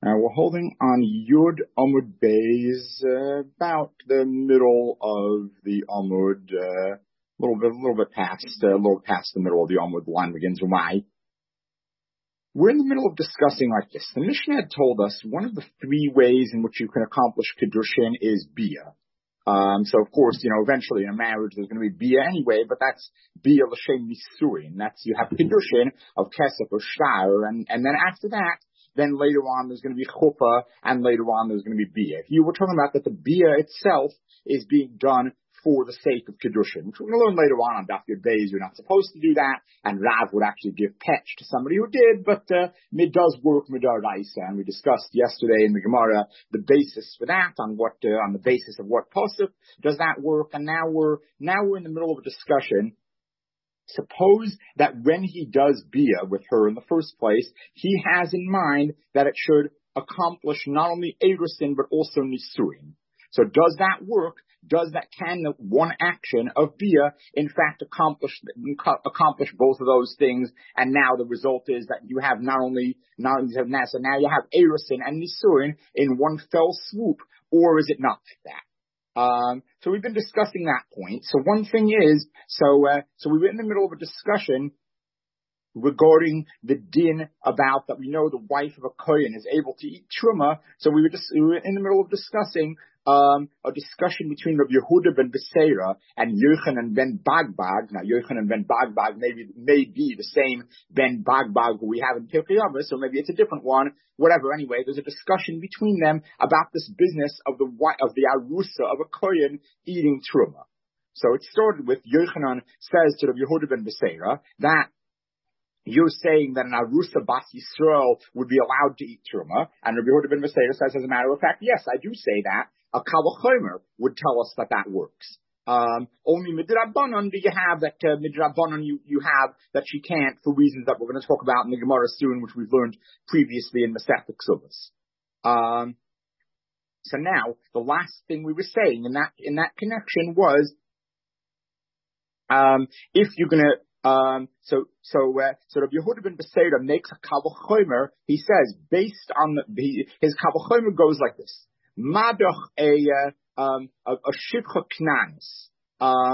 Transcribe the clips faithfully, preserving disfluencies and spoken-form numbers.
Uh, we're holding on Yud Amud Beis, uh, about the middle of the Amud, uh, a little bit, a little bit past, uh, a little past the middle of the Amud. The line begins Umay. We're in the middle of discussing like this. The Mishnah had told us one of the three ways in which you can accomplish Kedushin is Bia. Um, so of course, you know, eventually in a marriage there's going to be Bia anyway, but that's Bia L'Shem Nisuin. That's, you have Kedushin of Kesef or Shtar, and, and then after that, then later on there's going to be Chuppah, and later on there's going to be Bia. If you were talking about that the Bia itself is being done for the sake of Kedushin, which we're going to learn later on on Daf Yud Beis, you're not supposed to do that, and Rav would actually give petch to somebody who did, but uh, it does work midaraisa, and we discussed yesterday in the Gemara the basis for that, on what uh, on the basis of what pasuk does that work, and now we're now we're in the middle of a discussion. Suppose that when he does Bia with her in the first place, he has in mind that it should accomplish not only Erusin but also Nisuin. So does that work? Does that, can the one action of Bia in fact accomplish accomplish both of those things? And now the result is that you have not only not only have now, so now you have Erusin and Nisuin in one fell swoop, or is it not like that? Um, so we've been discussing that point. So one thing is, so uh, so we were in the middle of a discussion regarding the din about that we know the wife of a kohen is able to eat truma. So we were just we were in the middle of discussing um, a discussion between Rabbi Yehuda ben Beseira and Yochanan ben Bagbag. Now Yochanan ben Bagbag maybe may be the same ben Bagbag who we have in Pirkei Avos, so maybe it's a different one. Whatever. Anyway, there's a discussion between them about this business of the of the arusa of a kohen eating truma. So it started with Yochanan says to Rabbi Yehuda ben Beseira that you're saying that an Arusa Bas Yisrael would be allowed to eat Truma, and Rabbi Yehuda ben Beseira says, as a matter of fact, yes, I do say that. A Kal Vachomer would tell us that that works. Um, only Midrabanan do you have that, uh, Midrabanan you, you have that she can't for reasons that we're going to talk about in the Gemara soon, which we've learned previously in Masechet Ksubos. Um, so now, the last thing we were saying in that, in that connection was, um, if you're going to Um, so, so, uh, so Rabbi Yehuda ben Beseira makes a Kal Vachomer. He says, based on the, he, his Kal Vachomer goes like this. Madach a, uh, um, a, a Shivcha Knanis. Um,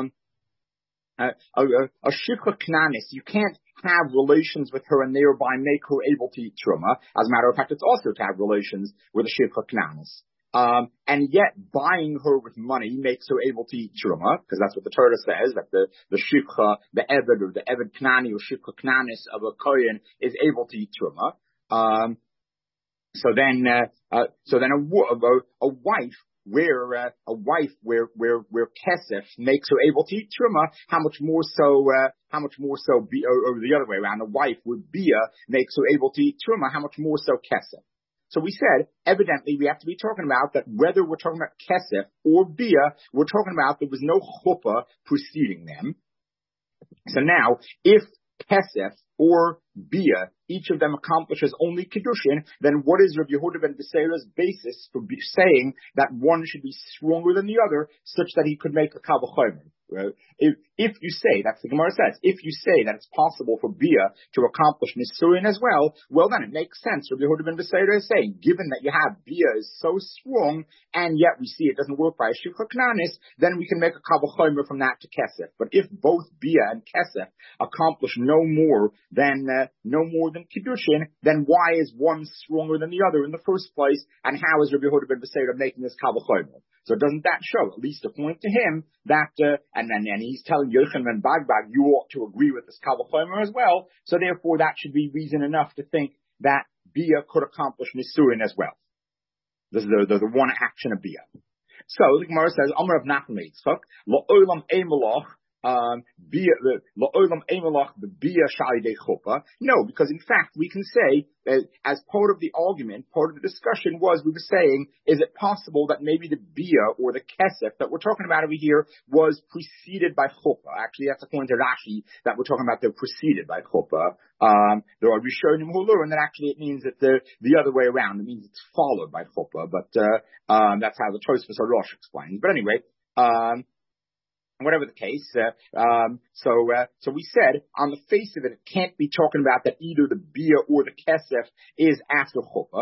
a, a, a Shivcha Knanis. You can't have relations with her and thereby make her able to eat Truma. As a matter of fact, it's also to have relations with a Shivcha Knanis. Um, and yet buying her with money makes her able to eat truma, because that's what the Torah says, that the, the shivcha, the eved, or the eved knani, or shivcha knanis of a kohen is able to eat truma. Um, so then, uh, uh, so then a, a, a wife where, uh, a wife where, where, where kesef makes her able to eat truma, how much more so, uh, how much more so, be, or, or the other way around, a wife where bia makes her able to eat truma, how much more so kesef? So we said, evidently, we have to be talking about that whether we're talking about kesef or bia, we're talking about there was no chuppah preceding them. So now, if kesef or bia, each of them accomplishes only kedushin, then what is Rabbi Yehuda ben Beseira's basis for be saying that one should be stronger than the other, such that he could make a Kal Vachomer? Right? If, if you say, that's the Gemara says, if you say that it's possible for Bia to accomplish Nisuin as well, well then it makes sense. Rabbi Yehuda ben Beseira is saying, given that you have Bia is so strong, and yet we see it doesn't work by a Shivcha Knanis, then we can make a Kal Vachomer from that to Kesef. But if both Bia and Kesef accomplish no more than, uh, no more than Kiddushin, then why is one stronger than the other in the first place, and how is Rabbi Yehuda ben Beseira making this Kal Vachomer? So doesn't that show, at least a point to him, that, uh, and then and he's telling Yochanan ben Bagbag, you ought to agree with this Kal Vachomer as well, so therefore that should be reason enough to think that Bia could accomplish Nisuin as well. This is the, the, the one action of Bia. So the Gemara says, Amar of Nachman Yitzchak, La'olam Eimelach, Um, bia, the la'olam emelach the bia shalidei chuppah. No, because in fact we can say uh, as part of the argument, part of the discussion was we were saying, is it possible that maybe the bia or the kesef that we're talking about over here was preceded by chuppah? Actually, that's according to Rashi that we're talking about they're preceded by chuppah. Um, there are Rishonim who learn that actually it means that the the other way around. It means it's followed by chuppah, but uh, um, that's how the Tosfos Rosh explains. But anyway. Um, Whatever the case, uh, um, so uh, so we said on the face of it, it can't be talking about that either the bia or the kesef is after chuppah.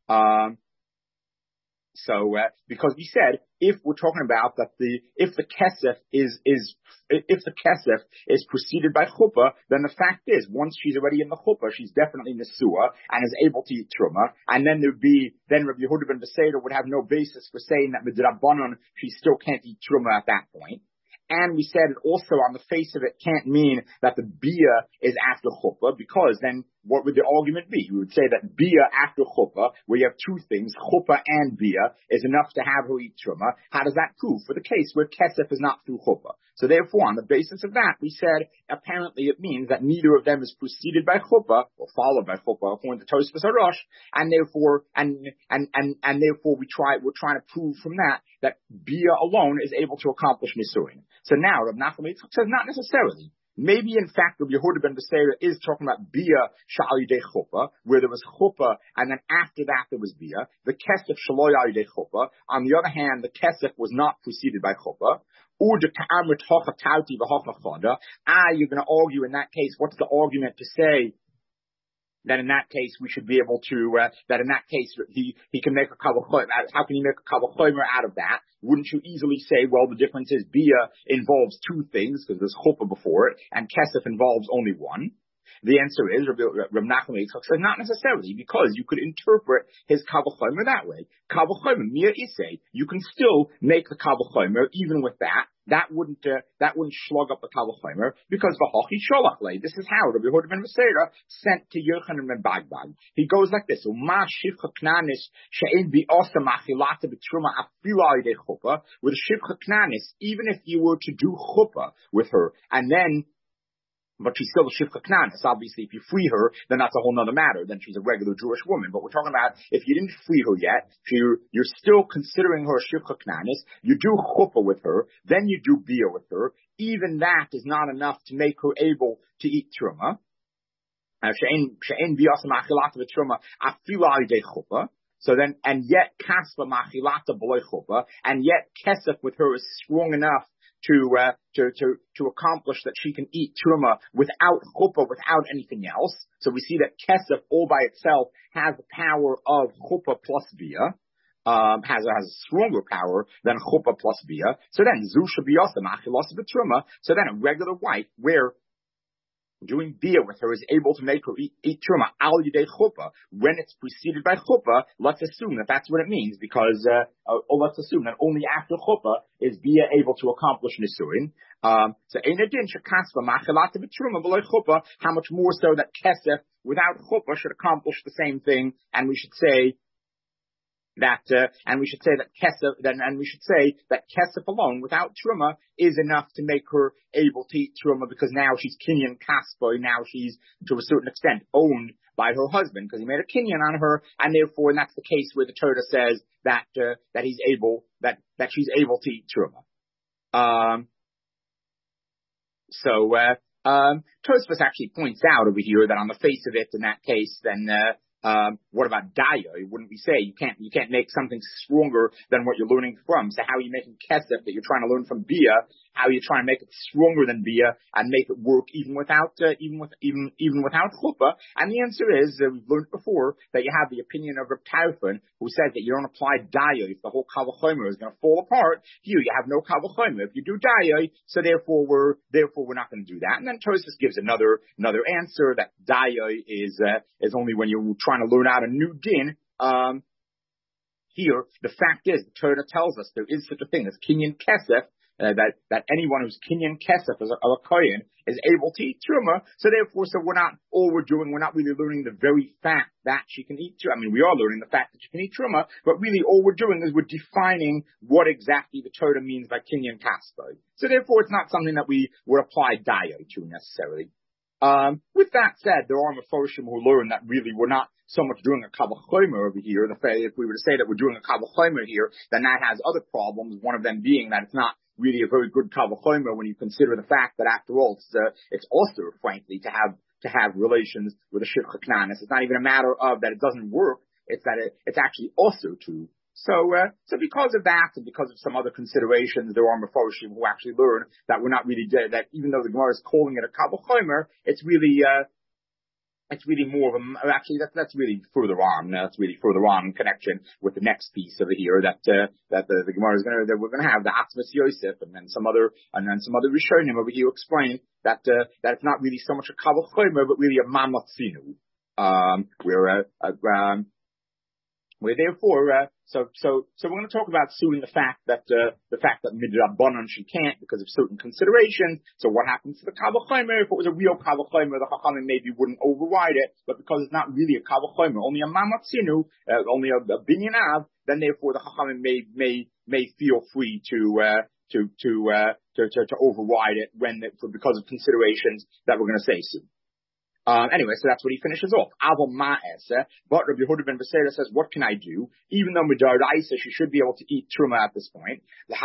Um, So, uh, because we said, if we're talking about that the, if the kesef is, is, if the kesef is preceded by chuppah, then the fact is, once she's already in the chuppah, she's definitely nesua and is able to eat truma, and then there'd be, then Rabbi Yehuda ben Beseder would have no basis for saying that midrabanan, she still can't eat truma at that point. And we said it also on the face of it can't mean that the bia is after chuppah, because then what would the argument be? You would say that bia after chuppah, where you have two things, chuppah and bia, is enough to have her eat truma. How does that prove for the case where kesef is not through chuppah? So therefore, on the basis of that, we said apparently it means that neither of them is preceded by chuppah or followed by chuppah according to Tosfos Harosh, and therefore, and and and and therefore we try we're trying to prove from that that bia alone is able to accomplish nisuin. So now Rav Nachman Yitzchak says not necessarily. Maybe in fact Rabbi Yehuda ben Beseder is talking about bia sha'al yidei chuppah, where there was chuppah and then after that there was bia. The kesef shelo ya'al yidei chuppah. On the other hand, the kesef was not preceded by chuppah. Ah, you're going to argue in that case. What's the argument to say that in that case we should be able to, uh, that in that case he, he can make a kavachomer? How can he make a kavachomer out of that? Wouldn't you easily say, well, the difference is bia involves two things because there's chuppah before it, and kesef involves only one? The answer is, Rav Nachman Yitzchak says, not necessarily, because you could interpret his kavachomer that way. Kavachomer, mia isay, you can still make the kavachomer even with that. That wouldn't, uh, that wouldn't slug up the kavachomer, because v'hachi sholach lei. This is how Rabbi Yehuda ben Beseder sent to Yochanan ben Bagbag. He goes like this: Uma shivcha knanis she'en bi'osa machilata b'truma afilu al yidei chuppah. With shivcha knanis, even if you were to do chuppah with her, and then but she's still a shivcha knanis. Obviously, if you free her, then that's a whole nother matter. Then she's a regular Jewish woman. But we're talking about if you didn't free her yet, you're, you're still considering her a shivcha knanis. You do chuppah with her, then you do bia with her. Even that is not enough to make her able to eat truma. So then, and yet kaspa machilata b'loy chuppah, and yet kesef with her is strong enough to, uh, to, to, to accomplish that she can eat truma without chuppah, without anything else. So we see that kesef all by itself has the power of chuppah plus bia, um, has, has a stronger power than chuppah plus bia. So then, zu shabiyasa machilasa b'truma, so then a regular wife, where doing bia with her is able to make her eat, eat truma al yidei chuppah. When it's preceded by chuppah, let's assume that that's what it means, because, uh, uh, or let's assume that only after chuppah is bia able to accomplish nisuin. Um, so ein adin shekasva machelata b'truma v'loy chuppah, how much more so that kesef without chuppah should accomplish the same thing, and we should say that, uh, and we should say that kesef, then, and we should say that kesef alone, without truma, is enough to make her able to eat truma, because now she's kinyan kaspa, now she's, to a certain extent, owned by her husband, because he made a kinyan on her, and therefore, and that's the case where the Torah says that, uh, that he's able, that, that she's able to eat truma. Um, so, uh, um, Tosfos actually points out over here that on the face of it, in that case, then, uh, Um, what about daya? Wouldn't we say you can't you can't make something stronger than what you're learning from? So how are you making kesef that you're trying to learn from bia? How are you trying to make it stronger than bia and make it work even without uh, even with even even without chuppah? And the answer is uh, we've learned before that you have the opinion of Reb Tarfon, who says that you don't apply daya if the whole kavachomer is going to fall apart. Here you have no kavachomer if you do daya, so therefore we're therefore we're not going to do that. And then Tosfos gives another another answer that daya is uh, is only when you're trying to learn out a new din. Um, here, the fact is, the Torah tells us there is such a thing as kinyan kesef, uh, that, that anyone who's kinyan kesef as a, a kohen is able to eat truma. So therefore, so we're not, all we're doing, we're not really learning the very fact that she can eat truma. I mean, we are learning the fact that she can eat truma, but really all we're doing is we're defining what exactly the Torah means by kinyan kaspa. So therefore, it's not something that we would apply daya to necessarily. Um, with that said, there are Meforshim who learn that really we're not so much doing a kavachomer over here. The fact, if we were to say that we're doing a kavachomer here, then that has other problems. One of them being that it's not really a very good kavachomer when you consider the fact that after all, it's, uh, it's also, frankly, to have to have relations with a shivcha knanis. It's not even a matter of that it doesn't work. It's that it, it's actually also to. So, uh, so because of that, and because of some other considerations, there are Meforshim who actually learn that we're not really dead, that even though the Gemara is calling it a kavachomer, it's really, uh, it's really more of a, actually that's, that's really further on, that's really further on in connection with the next piece over here that, uh, that the, the Gemara is gonna, that we're gonna have the Atzmas Yosef and then some other, and then some other Rishonim over here explain that, uh, that it's not really so much a Kavach Chomer, but really a Mamatzinu, um, where, uh, uh, um, where therefore, uh, so, so, so we're going to talk about soon the fact that, uh, the fact that midrabanan she can't because of certain considerations. So what happens to the Kavach Chomer? If it was a real Kavach Chomer, the Chachamim maybe wouldn't override it, but because it's not really a Kavach Chomer, only a Mamatzinu, uh, only a, a Binyan Av, then therefore the Chachamim may, may, may feel free to, uh, to, to, uh, to, to, to override it when, it, because of considerations that we're going to say soon. Um, anyway, so that's what he finishes off. Avol ma'aseh, but Rabbi Yehuda ben Beseira says, what can I do? Even though midaraisa, she should be able to eat truma at this point. The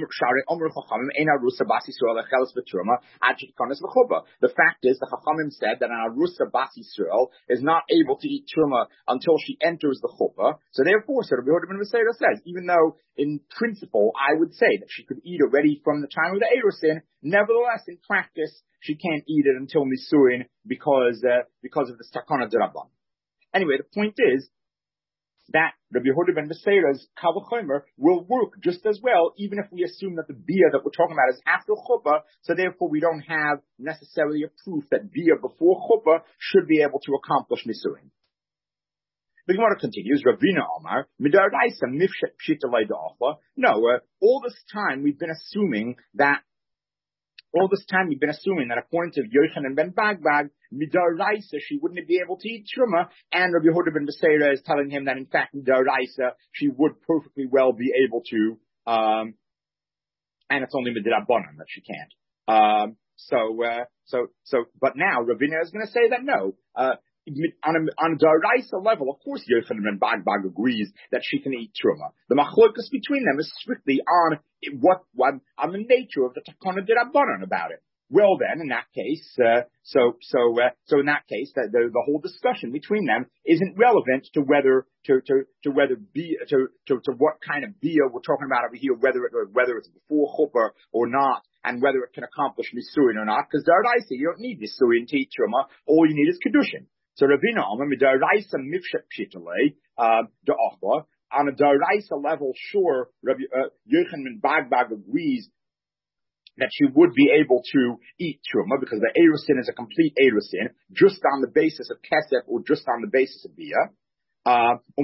fact is, the Chachamim said that an arusa bas Yisrael is not able to eat truma until she enters the chuppah. So therefore, so Rabbi Yehuda ben Beseira says, even though in principle I would say that she could eat already from the time of the Erusin, nevertheless, in practice, she can't eat it until Nisuin because, uh, because of the Stakana D'Rabban. Anyway, the point is that Rabbi Yehuda ben Beseira's Kavach Chomer will work just as well, even if we assume that the Bia that we're talking about is after Chuppah, so therefore we don't have necessarily a proof that Bia before Chuppah should be able to accomplish Nisuin. The Gemara continues, Ravina Omar, Midaraisa Mifshet Pshita Leida'achla. No, uh, all this time we've been assuming that All this time, we've been assuming that according to Yochanan ben Bagbag, midaraisa, she wouldn't be able to eat truma, and Rabbi Yehuda ben Beseira is telling him that in fact, midaraisa, she would perfectly well be able to, um, and it's only midrabanan that she can't. Um, so, uh, so, so, but now Ravina is going to say that no, uh, On a, on a daraisa level, of course, Yochanan ben Bagbag agrees that she can eat truma. The machlokas between them is strictly on what, what on the nature of the takana d'Rabbanan about it. Well, then, in that case, uh, so so uh, so in that case, the, the the whole discussion between them isn't relevant to whether to to to whether be to to to what kind of bia we're talking about over here, whether it whether it's before chuppah or not, and whether it can accomplish nisuin or not. Because daraisa, you don't need nisuin to eat truma. All you need is kedushin. So Ravina Omer, midaraisa mifshet pshitale, uh, da'achla. On a daraisa level, sure, Rabbi, uh, Yochanan ben Bagbag agrees that she would be able to eat truma because the erusin is a complete erusin, just on the basis of kesef or just on the basis of bia. Uh, what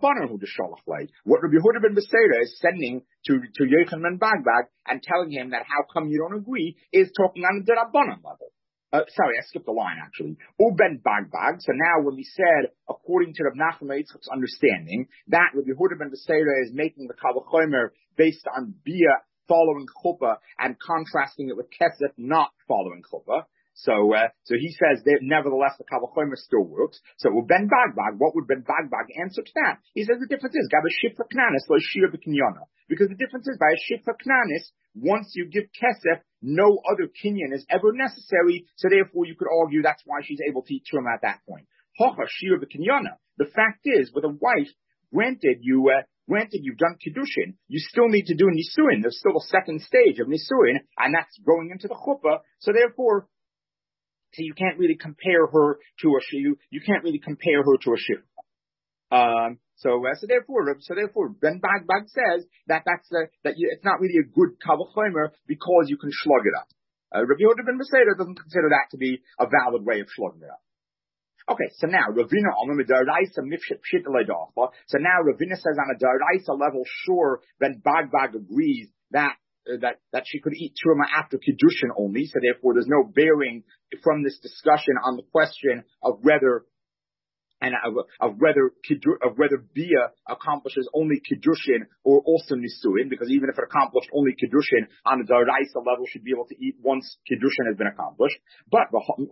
Rabbi Yehuda ben Beseira is sending to, to Yochanan ben Bagbag and telling him that how come you don't agree is talking on the D'Rabbanan level. Uh, sorry, I skipped a line actually. Uben Bagbag. So now when we said, according to Rav Nachman Yitzchak's understanding, that Rabbi Yehuda ben Beseira is making the Kavach Chomer based on Bia following Chuppah and contrasting it with Kesef not following Chuppah. So, uh, so he says that nevertheless the Kavach Chomer still works. So Ben Bagbag, what would Ben Bagbag answer to that? He says the difference is, Gaba Shifra Knanis, lo Shir B'Kinyana. Because the difference is, by a Shifra Knanis, once you give Kesef, no other kinyan is ever necessary, so therefore you could argue that's why she's able to eat truma at that point. Hocha Shir B'Kinyana. The fact is, with a wife, granted you, uh, granted you've done Kiddushin, you still need to do Nisuin. There's still a second stage of Nisuin, and that's going into the Chuppah, so therefore, so you can't really compare her to a you you can't really compare her to a shifra. Um, so uh, so therefore so therefore Ben Bagbag says that that's uh, that you, it's not really a good Kavach Chomer because you can slug it up. Uh, Rabbi Yehuda ben Beseira doesn't consider that to be a valid way of slugging it up. Okay, so now Ravina Omer midaraisa mifshet pshit leida'achla. So now Ravina says on a daraisa level, sure, Ben Bagbag agrees that. Uh, that, that she could eat truma after Kiddushin only, so therefore there's no bearing from this discussion on the question of whether, and of, of whether, of whether Bia accomplishes only Kiddushin or also Nisuin, because even if it accomplished only Kiddushin on the Daraisa level, she'd be able to eat once Kiddushin has been accomplished. But,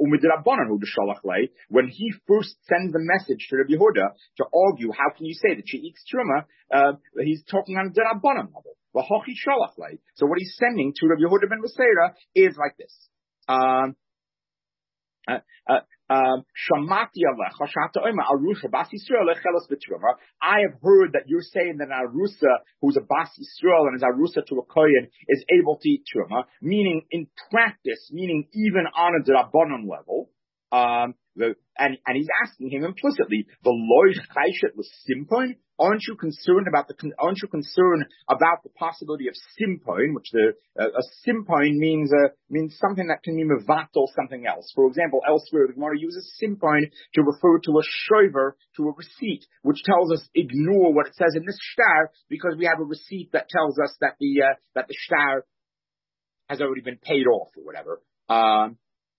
when he first sends the message to Rabbi Yehuda to argue, how can you say that she eats truma, uh, he's talking on the Darabanan level. So what he's sending to Rabbi Yehuda ben Beseira is like this. Um, uh, uh, um, I have heard that you're saying that an Arusa who's a Bas Yisrael and is Arusa to a Kohen is able to eat Truma, meaning in practice, meaning even on a D'Rabbanan level. Um, the, and, and he's asking him implicitly, the loy chayshet l'simpoin. Aren't you concerned about the, aren't you concerned about the possibility of simpoin, which the, uh, a simpoin means, uh, means something that can be mevatel something else. For example, elsewhere, the Gemara uses simpoin to refer to a shover, to a receipt, which tells us ignore what it says in this shtar, because we have a receipt that tells us that the, uh, that the shtar has already been paid off or whatever. Um,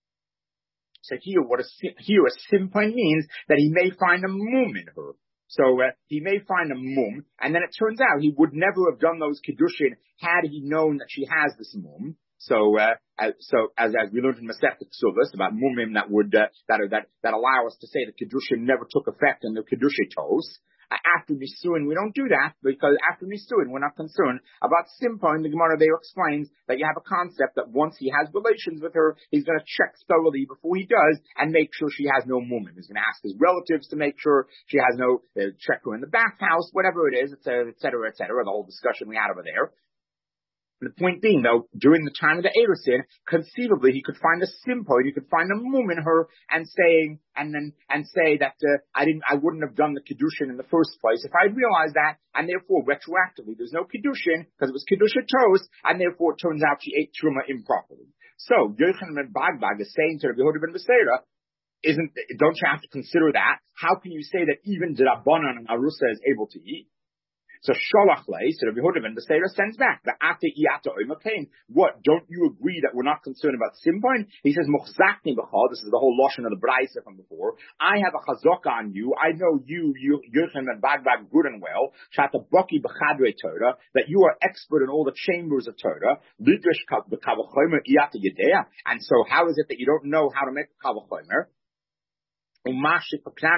so here, what a, here a simpoin means that he may find a mum in her. So uh, he may find a mum, and then it turns out he would never have done those kiddushin had he known that she has this mum. So, uh, as, so as as we learned in Masechet Ksuvos about mumim that would uh, that that that allow us to say the kiddushin never took effect in the kiddushin tos. Uh, after Nisuin, we don't do that, because after Nisuin, we're not concerned about Simpoin. The Gemara there explains that you have a concept that once he has relations with her, he's going to check thoroughly before he does and make sure she has no mumim. He's going to ask his relatives to make sure she has no, uh, check her in the bathhouse, whatever it is, et cetera, et cetera, et cetera, the whole discussion we had over there. The point being, though, during the time of the Erusin, conceivably he could find a simpo, he could find a mum in her, and saying, and then, and say that uh, I didn't, I wouldn't have done the kiddushin in the first place if I realized that, and therefore retroactively there's no kiddushin because it was kiddushin tos, and therefore it turns out she ate truma improperly. So Yochanan ben Bagbag is saying to Rabbi Yehuda ben Beseira, isn't, don't you have to consider that? How can you say that even the Rabbanan and Arusa is able to eat? So Sholach lei, so Rabbi Yehuda ben Beseira sends back the ate iata oimakein. What? Don't you agree that we're not concerned about simpoin? He says mochzakni b'chad. This is the whole lashon of the Braisa from before. I have a chazaka on you. I know you, you Yochanan ben Bagbag, good and well. Shata baki b'chadrei Torah, that you are expert in all the chambers of Torah. Lidrash b'kavachomer iata yedea. And so, how is it that you don't know how to make a kavachomer? So then by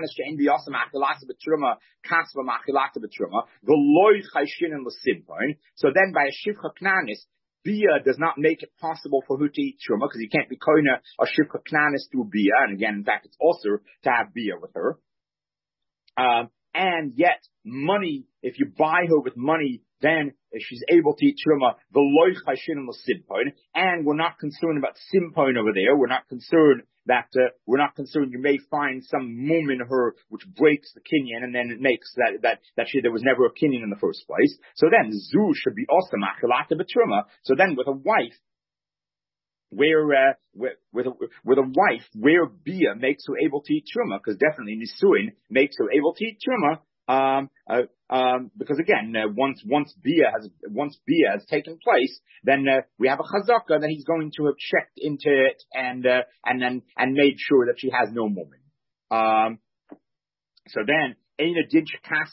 a shivcha knanis, bia does not make it possible for her to eat truma, because you can't be koina a shivcha knanis through bia, and again, in fact, it's also to have bia with her. Um, and yet, money, if you buy her with money, then if she's able to eat truma, the loy chayshin l'simpoin, and we're not concerned about simpoin over there. We're not concerned that uh, we're not concerned you may find some mum in her which breaks the kinyan, and then it makes that that that she there was never a kinyan in the first place. So then zu should be also machilata b'truma. So then with a wife, where uh, with with a, with a wife where bia makes her able to eat truma, because definitely nisuin makes her able to eat truma. Um, uh, um, because again, uh, once once bia has once bia has taken place, then uh, we have a chazaka that he's going to have checked into it and uh, and then and made sure that she has no moment. Um, so then. Shouldn't it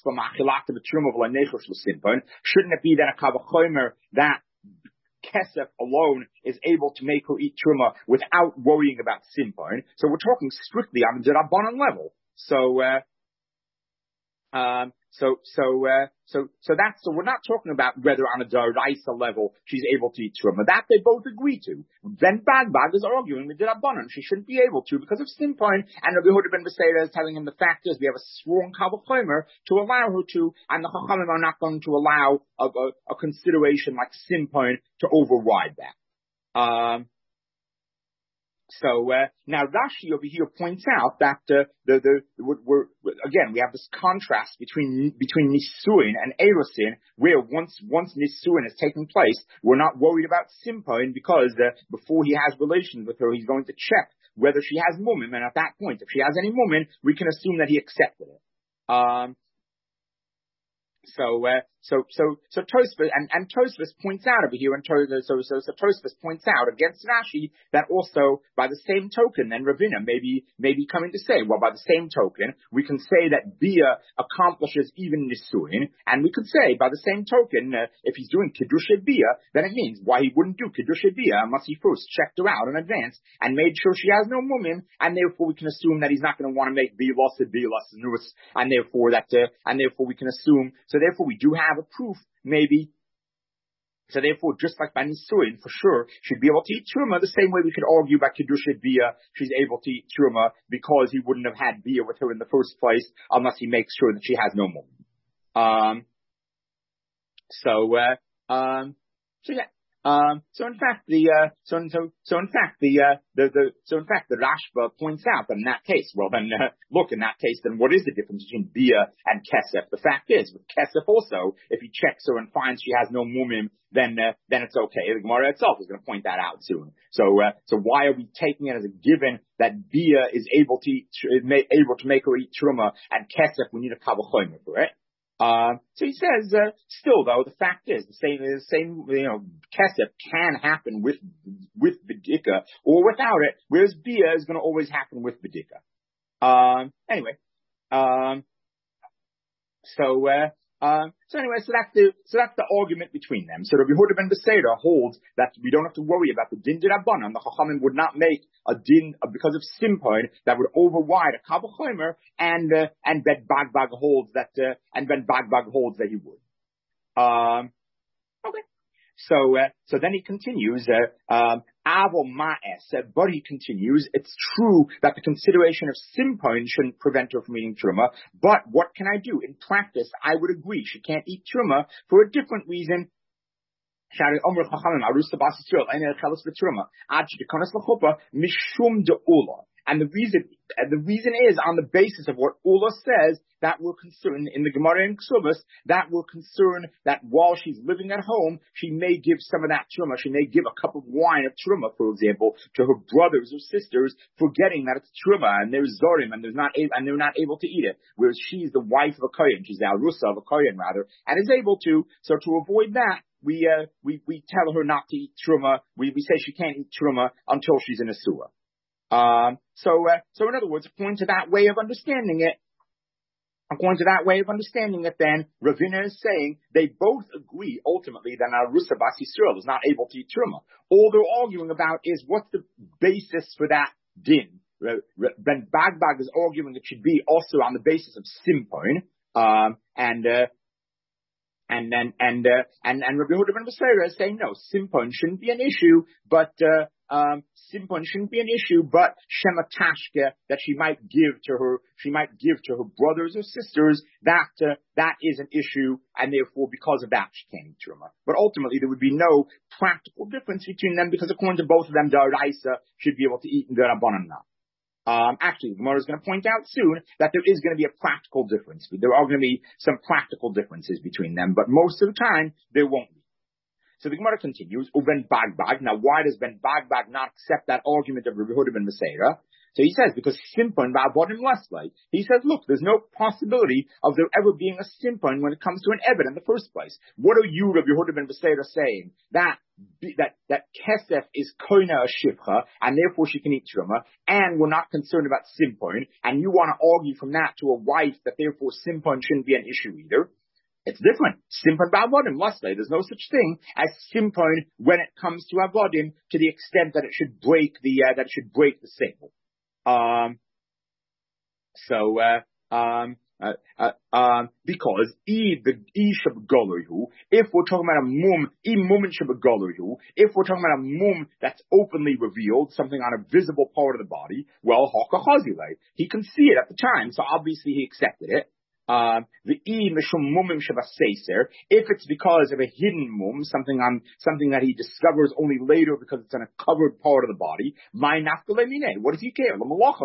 be that a kavachomer that kesef alone is able to make her eat truma without worrying about simpon? So we're talking strictly on the Rabbanan level. So, uh, um, so, so, uh, so, so that's, so we're not talking about whether on a Daraisa level she's able to eat truma. That they both agree to. Then Bagbag is arguing with the Rabbanan. She shouldn't be able to because of Simpon, and Rabbi Yehuda ben Beseira is telling him the fact is we have a strong Kavachomer to allow her to, and the Chachamim are not going to allow a, a, a consideration like Simpon to override that. Um, So uh, now Rashi over here points out that uh, the the we're, we're, again we have this contrast between between Nisuin and Erusin, where once once Nisuin has taken place, we're not worried about Simpon because uh, before he has relations with her, he's going to check whether she has mumim, and at that point, if she has any mumim, we can assume that he accepted it. Um, So, uh, so, so, so Tosfos, and, and Tosfos points out over here, and to, so, so, so Tosfos points out against Rashi that also, by the same token, then Ravina may be, may be coming to say, well, by the same token, we can say that Bia accomplishes even Nisuin, and we could say, by the same token, uh, if he's doing Kedusha Bia, then it means why he wouldn't do Kedusha Bia unless he first checked her out in advance and made sure she has no mumim, and therefore we can assume that he's not going to want to make Bia Losid, Bia Losid Nus, and therefore that, uh, and therefore we can assume, so therefore we do have a proof, maybe. So therefore, just like by Nisuin, for sure, she'd be able to eat Truma the same way we could argue about Kedusha Bia, she's able to eat Truma because he wouldn't have had Bia with her in the first place unless he makes sure that she has no more. Um, so, uh, um, so yeah. Um, so in fact, the uh, so so so in fact the uh, the the so in fact the Rashba points out that in that case, well then uh, look in that case, then what is the difference between Bia and Kesef? The fact is, with Kesef also, if he checks her and finds she has no mumim, then uh, then it's okay. The Gemara itself is going to point that out soon. So uh, so why are we taking it as a given that Bia is able to eat, able to make her eat truma, and Kesef we need a kavachomer for it? Uh, so he says, uh, still though, the fact is, the same, the same, you know, kesef can happen with, with bedika or without it, whereas bia is going to always happen with bedika. Um, anyway, um, so, uh, Um, so anyway, so that's the, so that's the argument between them. So Rabbi Yehuda ben Beseira holds that we don't have to worry about the din d'Rabbanan. The Chachamim would not make a din uh, because of simpon that would override a Kal V'chomer, and, uh, and Ben Bagbag holds that, uh, and Ben Bagbag holds that he would. Um, okay. So, uh, so then he continues, uh, um, Avo Ma'es, uh, but he continues, it's true that the consideration of simpon shouldn't prevent her from eating truma, but what can I do? In practice, I would agree she can't eat truma for a different reason. And the reason, and the reason is on the basis of what Ula says, that we're concerned in the Gemara and Ksubas, that we're concerned that while she's living at home, she may give some of that truma. She may give a cup of wine of truma, for example, to her brothers or sisters, forgetting that it's truma and there's zorim and there's not and they're not able to eat it. Whereas she's the wife of a kohen, she's the arusa of a kohen rather, and is able to. So to avoid that, we uh, we we tell her not to eat truma. We we say she can't eat truma until she's in a sewer. Um, so, uh, so in other words, according to that way of understanding it, according to that way of understanding it, then Ravina is saying they both agree ultimately that Arusa Bas Yisrael is not able to eat truma. All they're arguing about is what's the basis for that din. Ben Bagbag is arguing it should be also on the basis of simpon, um, and uh, and then and uh, and and Rabbi Yehuda ben Beseira is saying no, simpon shouldn't be an issue, but uh, um, simpon shouldn't be an issue, but shema tashke that she might give to her, she might give to her brothers or sisters, that uh, that is an issue, and therefore because of that she can't eat truma. But ultimately there would be no practical difference between them because according to both of them, Daraisa should be able to eat and Darabanan not. Um, actually, the Gemara is going to point out soon that there is going to be a practical difference. There are going to be some practical differences between them, but most of the time, there won't be. So the Gemara continues, Uben Bagbag. Now, why does Ben Bagbag not accept that argument of Rabbi Yehuda ben Beseira? So he says, because simpon ba'avodim leslie. He says, look, there's no possibility of there ever being a simpon when it comes to an eved in the first place. What are you, Rabbi Yehuda ben Beseira, saying? That that that kesef is koina a shivcha, and therefore she can eat truma, and we're not concerned about simpon, and you want to argue from that to a wife that therefore simpon shouldn't be an issue either. It's different. Simpon ba'avodim leslie. There's no such thing as simpon when it comes to avodim, to the extent that it should break the uh, that it should break the sable. Um, so, uh, um, uh, uh, um, because e the e shabgoloyu, if we're talking about a mum, e mumin shabgoloyu, if we're talking about a mum that's openly revealed, something on a visible part of the body, well, hakachazile, he can see it at the time, so obviously he accepted it. Um, the e mishum mumim shabaseiser, if it's because of a hidden mum, something on something that he discovers only later because it's on a covered part of the body, my nafkalemine, what does he care?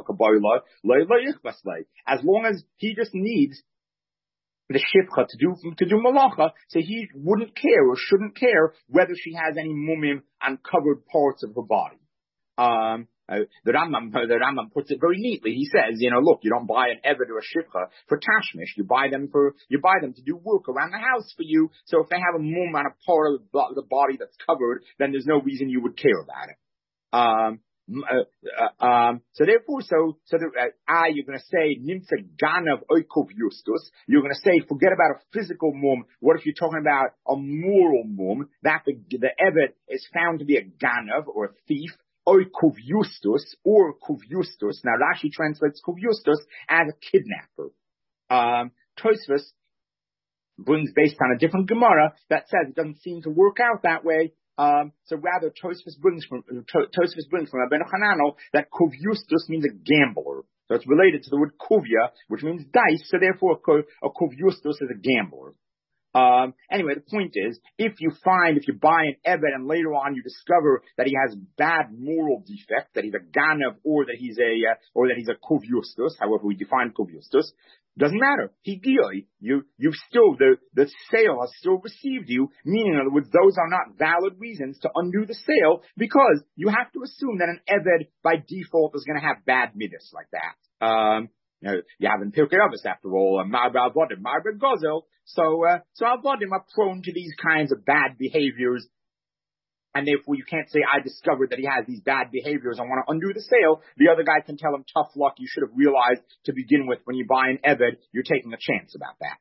As long as he just needs the shivcha to do to do malacha, so he wouldn't care or shouldn't care whether she has any mumim on covered parts of her body. Um, Uh, the Rambam, the Rambam puts it very neatly. He says, you know, look, you don't buy an eved or a shivcha for tashmish. You buy them for, you buy them to do work around the house for you. So if they have a mum on a part of the body that's covered, then there's no reason you would care about it. Um, uh, uh, um, so therefore, so, so the, uh, ah, you're going to say, nimtza ganav oikov justus. You're going to say, forget about a physical mum. What if you're talking about a moral mum? That the, the eved is found to be a ganav or a thief. Or kuvyustus, or kuvyustus. Now Rashi translates kuvyustus as a kidnapper. Um, Tosfos brings based on a different Gemara that says it doesn't seem to work out that way. Um, so rather Tosfos brings from Tosfos brings from Rabbeinu Hananel that kuvyustus means a gambler. So it's related to the word kuvya, which means dice. So therefore, a kuvyustus is a gambler. Um, anyway, the point is, if you find, if you buy an Eved and later on you discover that he has bad moral defect, that he's a Ganav, or that he's a, uh, or that he's a Kovyustus, however we define Kovyustus, doesn't matter. He you, you still, the, the sale has still received you, meaning in other words, those are not valid reasons to undo the sale, because you have to assume that an Eved by default is going to have bad midas like that. Um, You, know, you haven't Pirkei Avos after all, Marba Avodim, Marba Gozel. So, uh, so Avodim are prone to these kinds of bad behaviors. And therefore you can't say, I discovered that he has these bad behaviors, I want to undo the sale. The other guy can tell him, tough luck, you should have realized to begin with when you buy an Eved, you're taking a chance about that.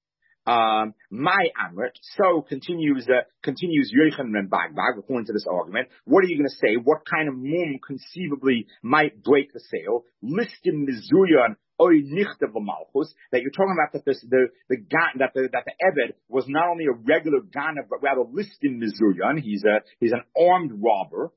Um, my Amrit, so continues, uh, continues Yochanan ben Bagbag, according to this argument. What are you going to say? What kind of mum conceivably might break the sale? Listim Mizuyan oy nichtav malchus, that you're talking about that this, the, the, that the, that the Eved was not only a regular Ganav, but rather Listim Mizuyan. He's a, he's an armed robber.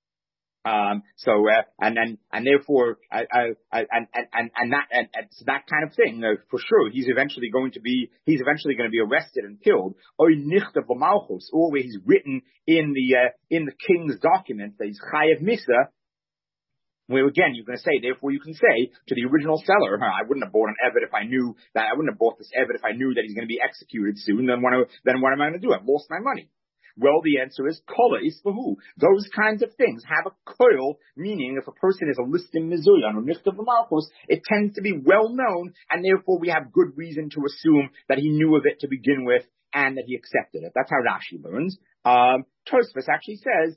Um, so, uh, and, and, and therefore, I, I, I, and, and, and that, and, and so that kind of thing, uh, for sure, he's eventually going to be, he's eventually going to be arrested and killed. Oy nichtav malchus, or where he's written in the, uh, in the king's document that he's chayev misa, where again, you're going to say, therefore you can say to the original seller, I wouldn't have bought an Eved if I knew that, I wouldn't have bought this Eved if I knew that he's going to be executed soon, then what, then what am I going to do? I've lost my money. Well, the answer is kola is for who? Those kinds of things have a koil, meaning if a person is a listim mizuyan or nichtav malchus, it tends to be well known, and therefore we have good reason to assume that he knew of it to begin with and that he accepted it. That's how Rashi learns. Um, Tosfos actually says,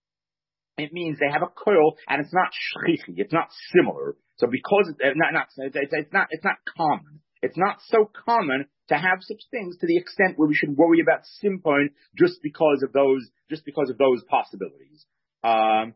it means they have a koil, and it's not shchichi, it's not similar. So because it's not, not it's, it's not it's not common. It's not so common to have such things to the extent where we should worry about simpon just because of those just because of those possibilities. Um,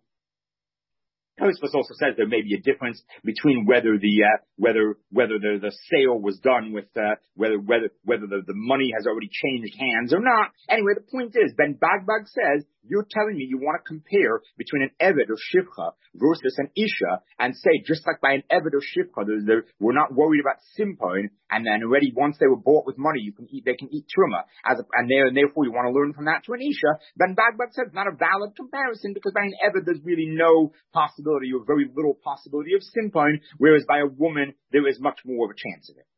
Tosfos also says there may be a difference between whether the uh, whether whether the, the sale was done with uh, whether whether whether the, the money has already changed hands or not. Anyway, the point is, Ben Bagbag says, you're telling me you want to compare between an Eved or Shivcha versus an Isha and say, just like by an Eved or Shivcha, they're, they're, we're not worried about Simpon, and then already once they were bought with money, you can eat, they can eat Truma, as a, and, there, and therefore you want to learn from that to an Isha. Ben Bagbag says it's not a valid comparison because by an Eved there's really no possibility or very little possibility of Simpon, whereas by a woman there is much more of a chance of it.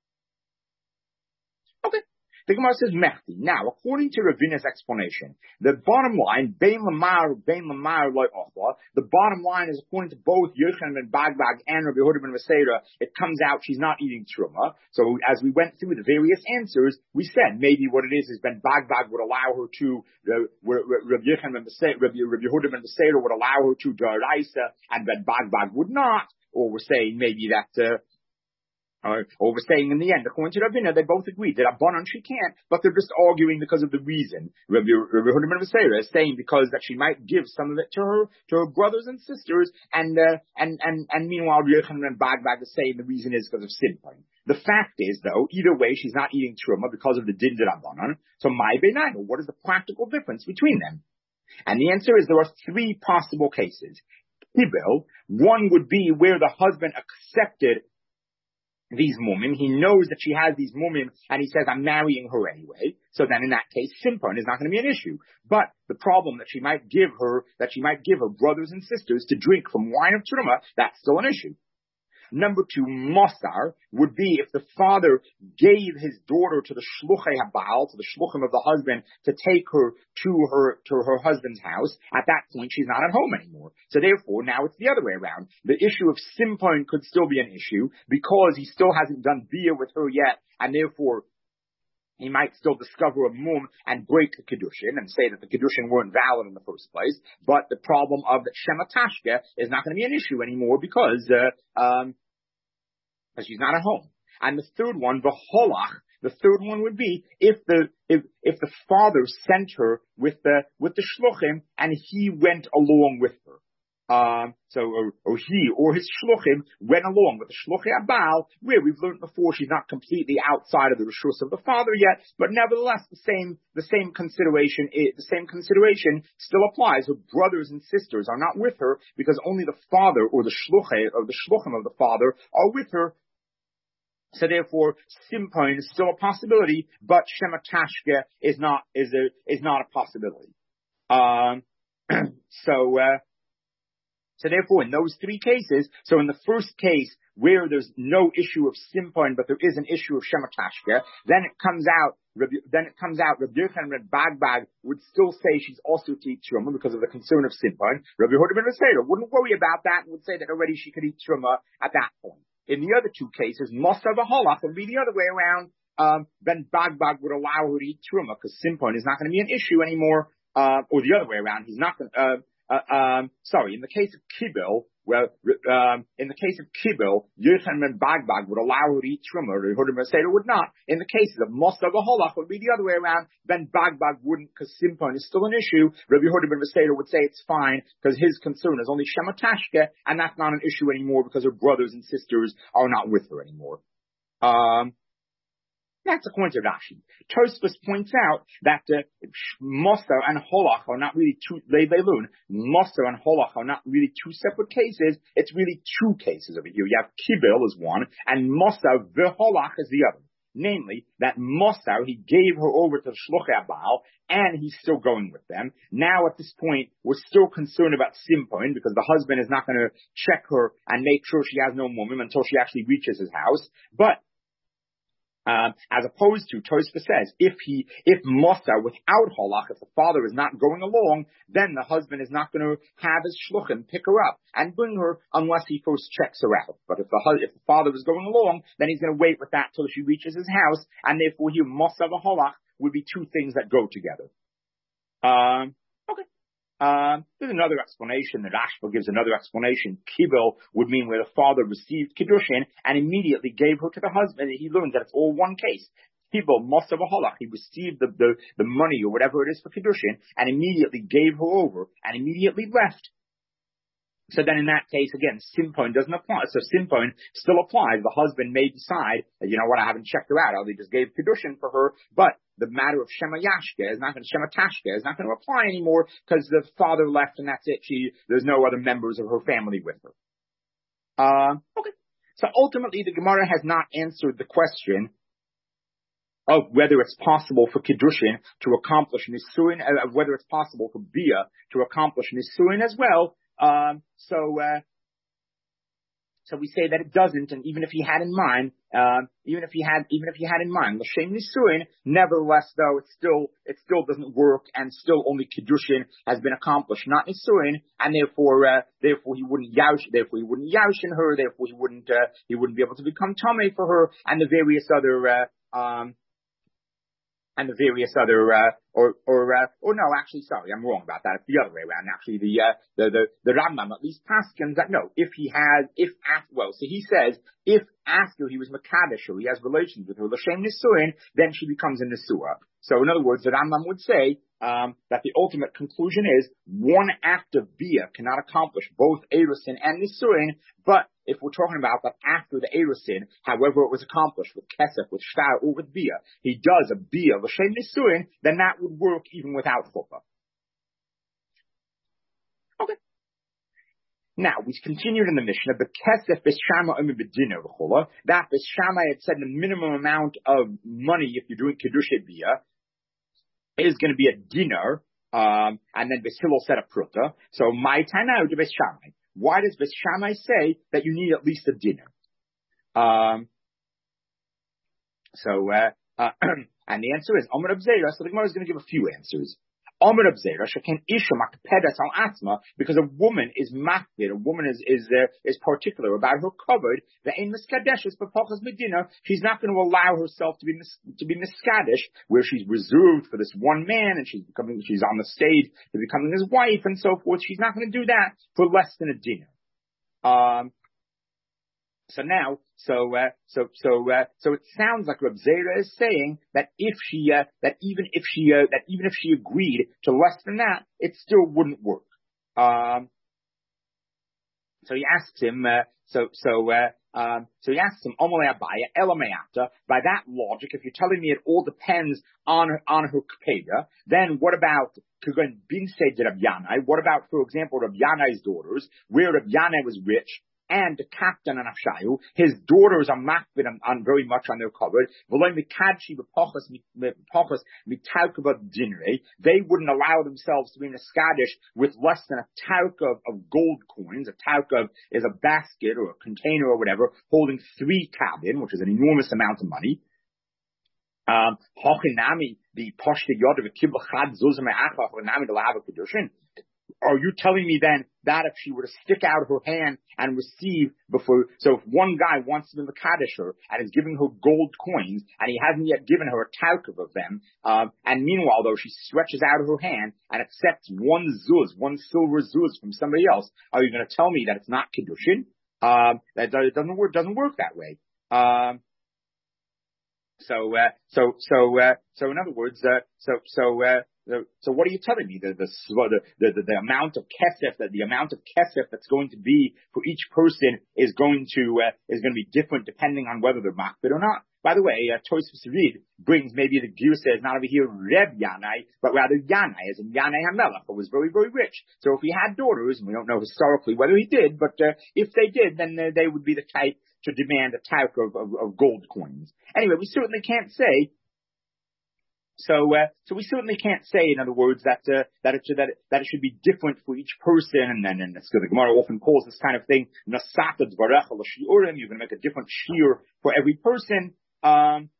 Okay. The Gemara says Mechti. Now, according to Ravina's explanation, the bottom line, Bein Lamar, Bein Lamar, Loi Ochla, the bottom line is according to both Yochanan ben Bagbag and Rabbi Yehuda ben Veseda, it comes out she's not eating Truma. So as we went through the various answers, we said maybe what it is is Ben Bagbag would allow her to, uh, Rabbi Yochanan ben Veseda, Rabbi Yehuda ben Veseda would allow her to Daraisa, and Ben Bagbag would not. Or we're saying maybe that, uh, Uh, or we're saying in the end, according to Ravina, they both agreed that Abanon she can't, but they're just arguing because of the reason. Rabbi Yehuda ben Veseda is saying because that she might give some of it to her to her brothers and sisters, and uh, and and and meanwhile Yochanan ben Bagbag is saying the reason is because of Simpon. The fact is, though, either way, she's not eating truma because of the din de Abanon. So my beinaino, what is the practical difference between them? And the answer is there are three possible cases. Kibel, one would be where the husband accepted these mumim, he knows that she has these mumim, and he says, I'm marrying her anyway. So then in that case, simpon is not going to be an issue. But the problem that she might give her, that she might give her brothers and sisters to drink from wine of truma, that's still an issue. Number two, Mosar, would be if the father gave his daughter to the Shluchei Habal, to the Shluchim of the husband, to take her to her, to her husband's house. At that point, she's not at home anymore. So therefore, now it's the other way around. The issue of Simpon could still be an issue because he still hasn't done Bia with her yet, and therefore, he might still discover a mum and break the Kedushin and say that the Kedushin weren't valid in the first place. But the problem of the Shematashke is not going to be an issue anymore because, uh, um, because she's not at home. And the third one, the Holach, the third one would be if the, if, if the father sent her with the, with the Shluchim and he went along with her. Um, so, or, or he, or his shluchim went along with the shluchei Abal, where we've learned before she's not completely outside of the reshus of the father yet, but nevertheless the same, the same consideration, the same consideration still applies. Her brothers and sisters are not with her because only the father or the shluchei, or the shluchim of the father are with her. So therefore, Simpoin is still a possibility, but Shema Tashke is not, is a, is not a possibility. Um, so, uh, so therefore, in those three cases, so in the first case, where there's no issue of Simpoin, but there is an issue of Shema Tashke, then it comes out, then it comes out, Rabbi Yochanan and Bagbag would still say she's also to eat Truma because of the concern of Simpoin. Rabbi Yehuda ben Beseira wouldn't worry about that and would say that already she could eat Truma at that point. In the other two cases, Mosa v'Holach would be the other way around. Um, then Bagbag would allow her to eat Truma because Simpoin is not going to be an issue anymore. Uh, or the other way around, he's not going to, uh, uh, um, sorry, in the case of Kibil, well, um, in the case of Kibil, Yochanan and Bagbag would allow her to eat Truma, or Yehuda ben Beseira would not. In the cases of Mosa v'Holach would be the other way around, then Bagbag wouldn't because Simpoin is still an issue. Rabbi Yehuda ben Beseira would say it's fine because his concern is only Shema Tashke, and that's not an issue anymore because her brothers and sisters are not with her anymore. Um, That's according to Rashi. Tosfos points out that uh, Mosa and Holach are not really two, Leilun, Mosa and Holach are not really two separate cases. It's really two cases over here. You have Kibil as one, and Mosa v'Holach is the other. Namely, that Mosa, he gave her over to Shluchei Baal, and he's still going with them. Now at this point, we're still concerned about Simpoin, because the husband is not going to check her and make sure she has no woman until she actually reaches his house. But Um, as opposed to, Tosfos says, if he, if Mosa without Holach, if the father is not going along, then the husband is not going to have his shluchim pick her up and bring her unless he first checks her out. But if the if the father is going along, then he's going to wait with that till she reaches his house, and therefore here Mosa and Holach would be two things that go together. Um, okay. Um, there's another explanation. The Rashba gives another explanation. Kibil would mean where the father received Kiddushin and immediately gave her to the husband. He learns that it's all one case. Kibil, Mosa v'Holach, he received the, the, the money or whatever it is for Kiddushin and immediately gave her over and immediately left. So then in that case, again, Simpoin doesn't apply. So Simpoin still applies. The husband may decide, you know what, I haven't checked her out. I only just gave Kiddushin for her. But the matter of Shema Yashke is not going to, Shema Tashke is not going to apply anymore because the father left and that's it. She, there's no other members of her family with her. Uh, okay. So ultimately, the Gemara has not answered the question of whether it's possible for Kiddushin to accomplish Nisuin, uh, whether it's possible for Bia to accomplish Nisuin as well. Um, so, uh, so we say that it doesn't, and even if he had in mind, um, even if he had, even if he had in mind, L'Shem Nisuin, nevertheless, though, it still, it still doesn't work, and still only Kiddushin has been accomplished, not Nisuin, and therefore, uh, therefore he wouldn't yaush, therefore he wouldn't yaush in her, therefore he wouldn't, uh, he wouldn't be able to become Tameh for her, and the various other, uh, um, and the various other, uh, or, or, uh, or no, actually, sorry, I'm wrong about that. It's the other way around. Actually, the, uh, the, the, the Rambam at least paskins that no, if he has, if, after, well, so he says, if after he was Makadish or he has relations with her, L'Shem Nisuin, then she becomes a Nisua. So in other words, the Rambam would say, um, that the ultimate conclusion is one act of Bia cannot accomplish both Erusin and Nisuin, but if we're talking about that after the Erusin, however it was accomplished with Kesef, with Shtar, or with Bia, he does a Bia, L'Shem Nisuin, then that would work even without Chuppah. Okay. Now, we continued in the Mishnah, the Kesef B'Shama Umi B'Dina V'Chola, that B'Shama had said the minimum amount of money if you're doing Kedusha Bia is going to be a dinar, um, and then B'Hillel said a pruta. So, my Tanau to B'Shamai. Why does B'Shamai say that you need at least a dinar? Um, so, uh, uh, and the answer is, Omer Abzera, so the Gemara is going to give a few answers. Omer Abzera, Shekin Isha Makpedas al Atma, because a woman is makpid, a woman is, is, uh, is particular about her covered, the Ein Miskadeshes B'Pachas Medina, she's not going to allow herself to be, to be Miskadish, where she's reserved for this one man, and she's becoming, she's on the stage to becoming his wife, and so forth. She's not going to do that for less than a dinar. Um, So now, so, uh, so, so, uh, so it sounds like Reb Zera is saying that if she, uh, that even if she, uh, that even if she agreed to less than that, it still wouldn't work. Um, so he asks him, uh, so, so, uh, um, so he asks him, Omalei Abaya, Elameata, by that logic, if you're telling me it all depends on her, on her Kpeda, then what about Kugan Bin Sej Rab Yanai? What about, for example, Rab Yanai's daughters, where Rab Yanai was rich? and the captain and Afshayu, his daughters are makbid on, on very much on their covered. They wouldn't allow themselves to be in a Skadish with less than a tauka of, of gold coins. A tauka is a basket or a container or whatever holding three kabin, which is an enormous amount of money. Um, the poshte yod of a kibbel chad zuz me'achach hochinami to have a kedushin. Are you telling me then that if she were to stick out her hand and receive before, so if one guy wants to be Mekadesh her and is giving her gold coins and he hasn't yet given her a talcum of them, um, and meanwhile though she stretches out her hand and accepts one zuz, one silver zuz from somebody else, are you going to tell me that it's not Kedushin? Um, that it doesn't work, doesn't work that way. Um, so, uh, so, so, uh, so in other words, uh, so, so, uh, So what are you telling me? The the the the, the amount of kesef that the amount of kesef that's going to be for each person is going to uh, is going to be different depending on whether they're makbid or not. By the way, uh, Tosfos Reed brings maybe the Girsa is not over here Reb Yanai, but rather Yanai, as in Yanai Hamelach, who was very very rich. So if he had daughters, and we don't know historically whether he did, but uh, if they did, then uh, they would be the type to demand a type of, of, of gold coins. Anyway, we certainly can't say. So, uh, so we certainly can't say, in other words, that, uh, that it should, that it, that it should be different for each person. And then, and it's, the Gemara often calls this kind of thing, Nasata Dvarech al Shiurim. You're going to make a different shiur for every person. Um,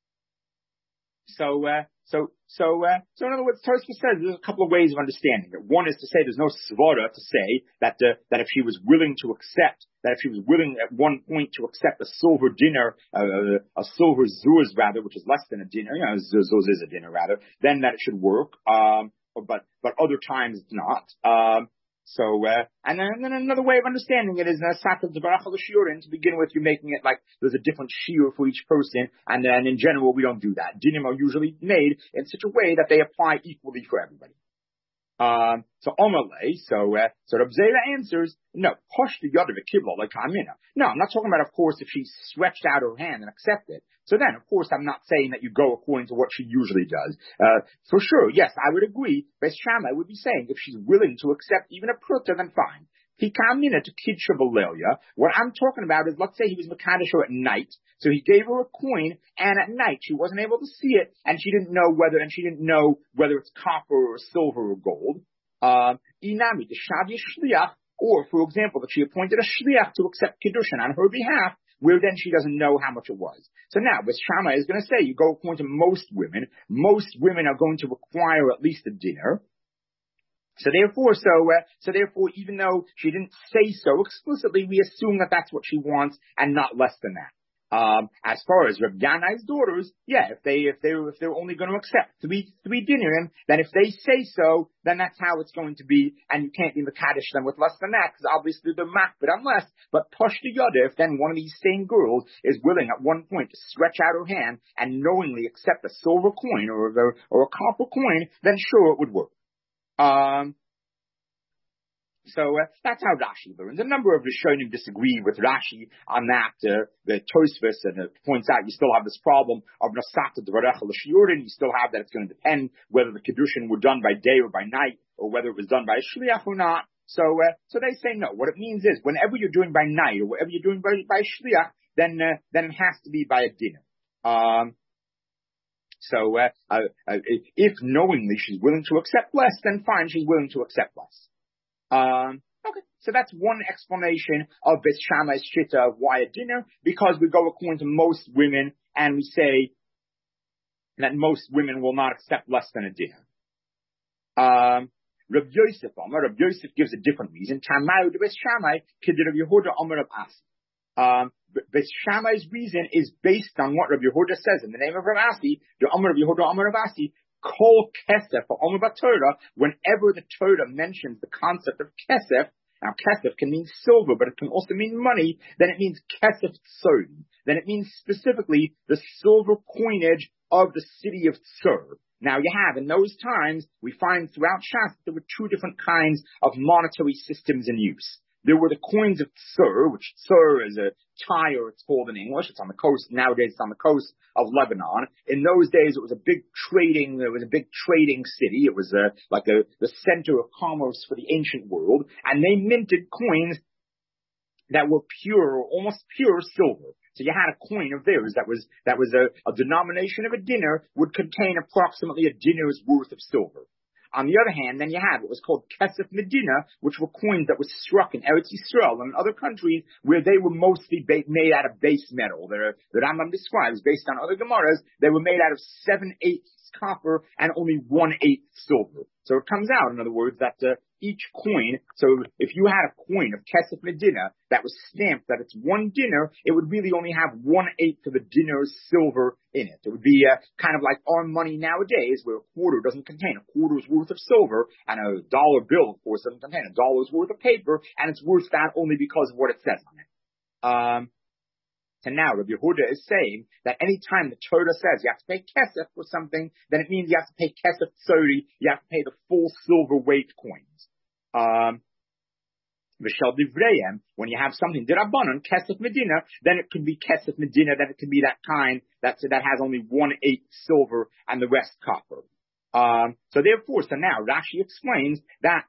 so, uh, so, so, uh, so in other words, Tosfos says there's a couple of ways of understanding it. One is to say there's no svara to say that, uh, that if she was willing to accept, that if she was willing at one point to accept a silver dinner, uh, a silver zuz rather, which is less than a dinner, you know, zuz is a dinner rather, then that it should work. Um, but, but other times it's not. Um, So, uh, and then, and then another way of understanding it is Nasata Dvarech al Shiurim. To begin with, you're making it like there's a different shiur for each person, and then in general, we don't do that. Dinim are usually made in such a way that they apply equally for everybody. Um, so Omalei, so, uh, so Reb Zera answers, no, Posh the Yod of a Kibla, like Kamina. No, I'm not talking about, of course, if she stretched out her hand and accepted. So then, of course, I'm not saying that you go according to what she usually does. Uh, for sure, yes, I would agree. Beis Shammai would be saying if she's willing to accept even a pruta, then fine. Pikamina to Kidsha Balelia. What I'm talking about is, let's say he was Mekadesh her at night, so he gave her a coin, and at night she wasn't able to see it, and she didn't know whether, and she didn't know whether it's copper or silver or gold. Um, Inami, the Shavi Shliach, or, for example, that she appointed a Shliach to accept Kiddushin on her behalf, where then she doesn't know how much it was. So now, Beis Shammai is going to say, you go according to most women, most women are going to require at least a dinner. So therefore, so, uh, so therefore, even though she didn't say so explicitly, we assume that that's what she wants and not less than that. Um, as far as Reb Yanai's daughters, yeah, if they, if they, if they're only going to accept three, three dinim, then if they say so, then that's how it's going to be, and you can't be Mekadesh them with less than that, because obviously they're makbid, unless, but Posh the Yoda, if then one of these same girls is willing at one point to stretch out her hand and knowingly accept a silver coin or, or, or a copper coin, then sure it would work. Um, So uh, that's how Rashi learns. A number of Rishonim disagree with Rashi on that. Uh, the Tosfos and uh, points out you still have this problem of Nasata Dvarech al Shiurim. You still have that it's going to depend whether the Kedushin were done by day or by night, or whether it was done by a Shliach or not. So, uh, so they say no. What it means is whenever you're doing by night or whatever you're doing by, by Shliach, then uh, then it has to be by a dinner. Um, so uh, uh, uh, if knowingly she's willing to accept less, then fine, she's willing to accept less. Um, okay, so that's one explanation of Beis Shammai's shita of why a dinner, because we go according to most women and we say that most women will not accept less than a dinner. Um, Reb Yosef, Reb Yosef gives a different reason. Tamayu de Beis Shammai, Kid Reb Yehuda Omer of Asi. Um, Beis Shammai's reason is based on what Reb Yehuda says in the name of Reb Asi, the Omer of Yehuda Omer of Asi. Kol kesef or Omer Torah, whenever the Torah mentions the concept of kesef, now kesef can mean silver, but it can also mean money, then it means kesef tzur. Then it means specifically the silver coinage of the city of Tzur. Now you have, in those times, we find throughout Shas, there were two different kinds of monetary systems in use. There were the coins of Tzur, which Tzur is a Tyre, it's called in English. It's on the coast. Nowadays, it's on the coast of Lebanon. In those days, it was a big trading, it was a big trading city. It was a, like a, the center of commerce for the ancient world. And they minted coins that were pure, almost pure silver. So you had a coin of theirs that was, that was a, a denomination of a dinar, would contain approximately a dinar's worth of silver. On the other hand, then you had what was called Kesef Medina, which were coins that were struck in Eretz Yisrael and in other countries where they were mostly ba- made out of base metal. The, the Rambam describes, based on other Gemaras, they were made out of seven-eighths copper and only one-eighth silver. So it comes out, in other words, that uh, each coin, so if you had a coin of Kesef Medina that was stamped that it's one dinar, it would really only have one-eighth of a dinar's silver in it. It would be uh, kind of like our money nowadays, where a quarter doesn't contain a quarter's worth of silver, and a dollar bill, of course, doesn't contain a dollar's worth of paper, and it's worth that only because of what it says on it. Um, And now Rabbi Yehuda is saying that any time the Torah says you have to pay kesef for something, then it means you have to pay kesef tzori, you have to pay the full silver weight coins. Um, V'shel divrayim, when you have something dirabanan, kesef medina, then it could be kesef medina, then it could be that kind that, that has only one-eighth silver and the rest copper. Um, so therefore, so now Rashi explains that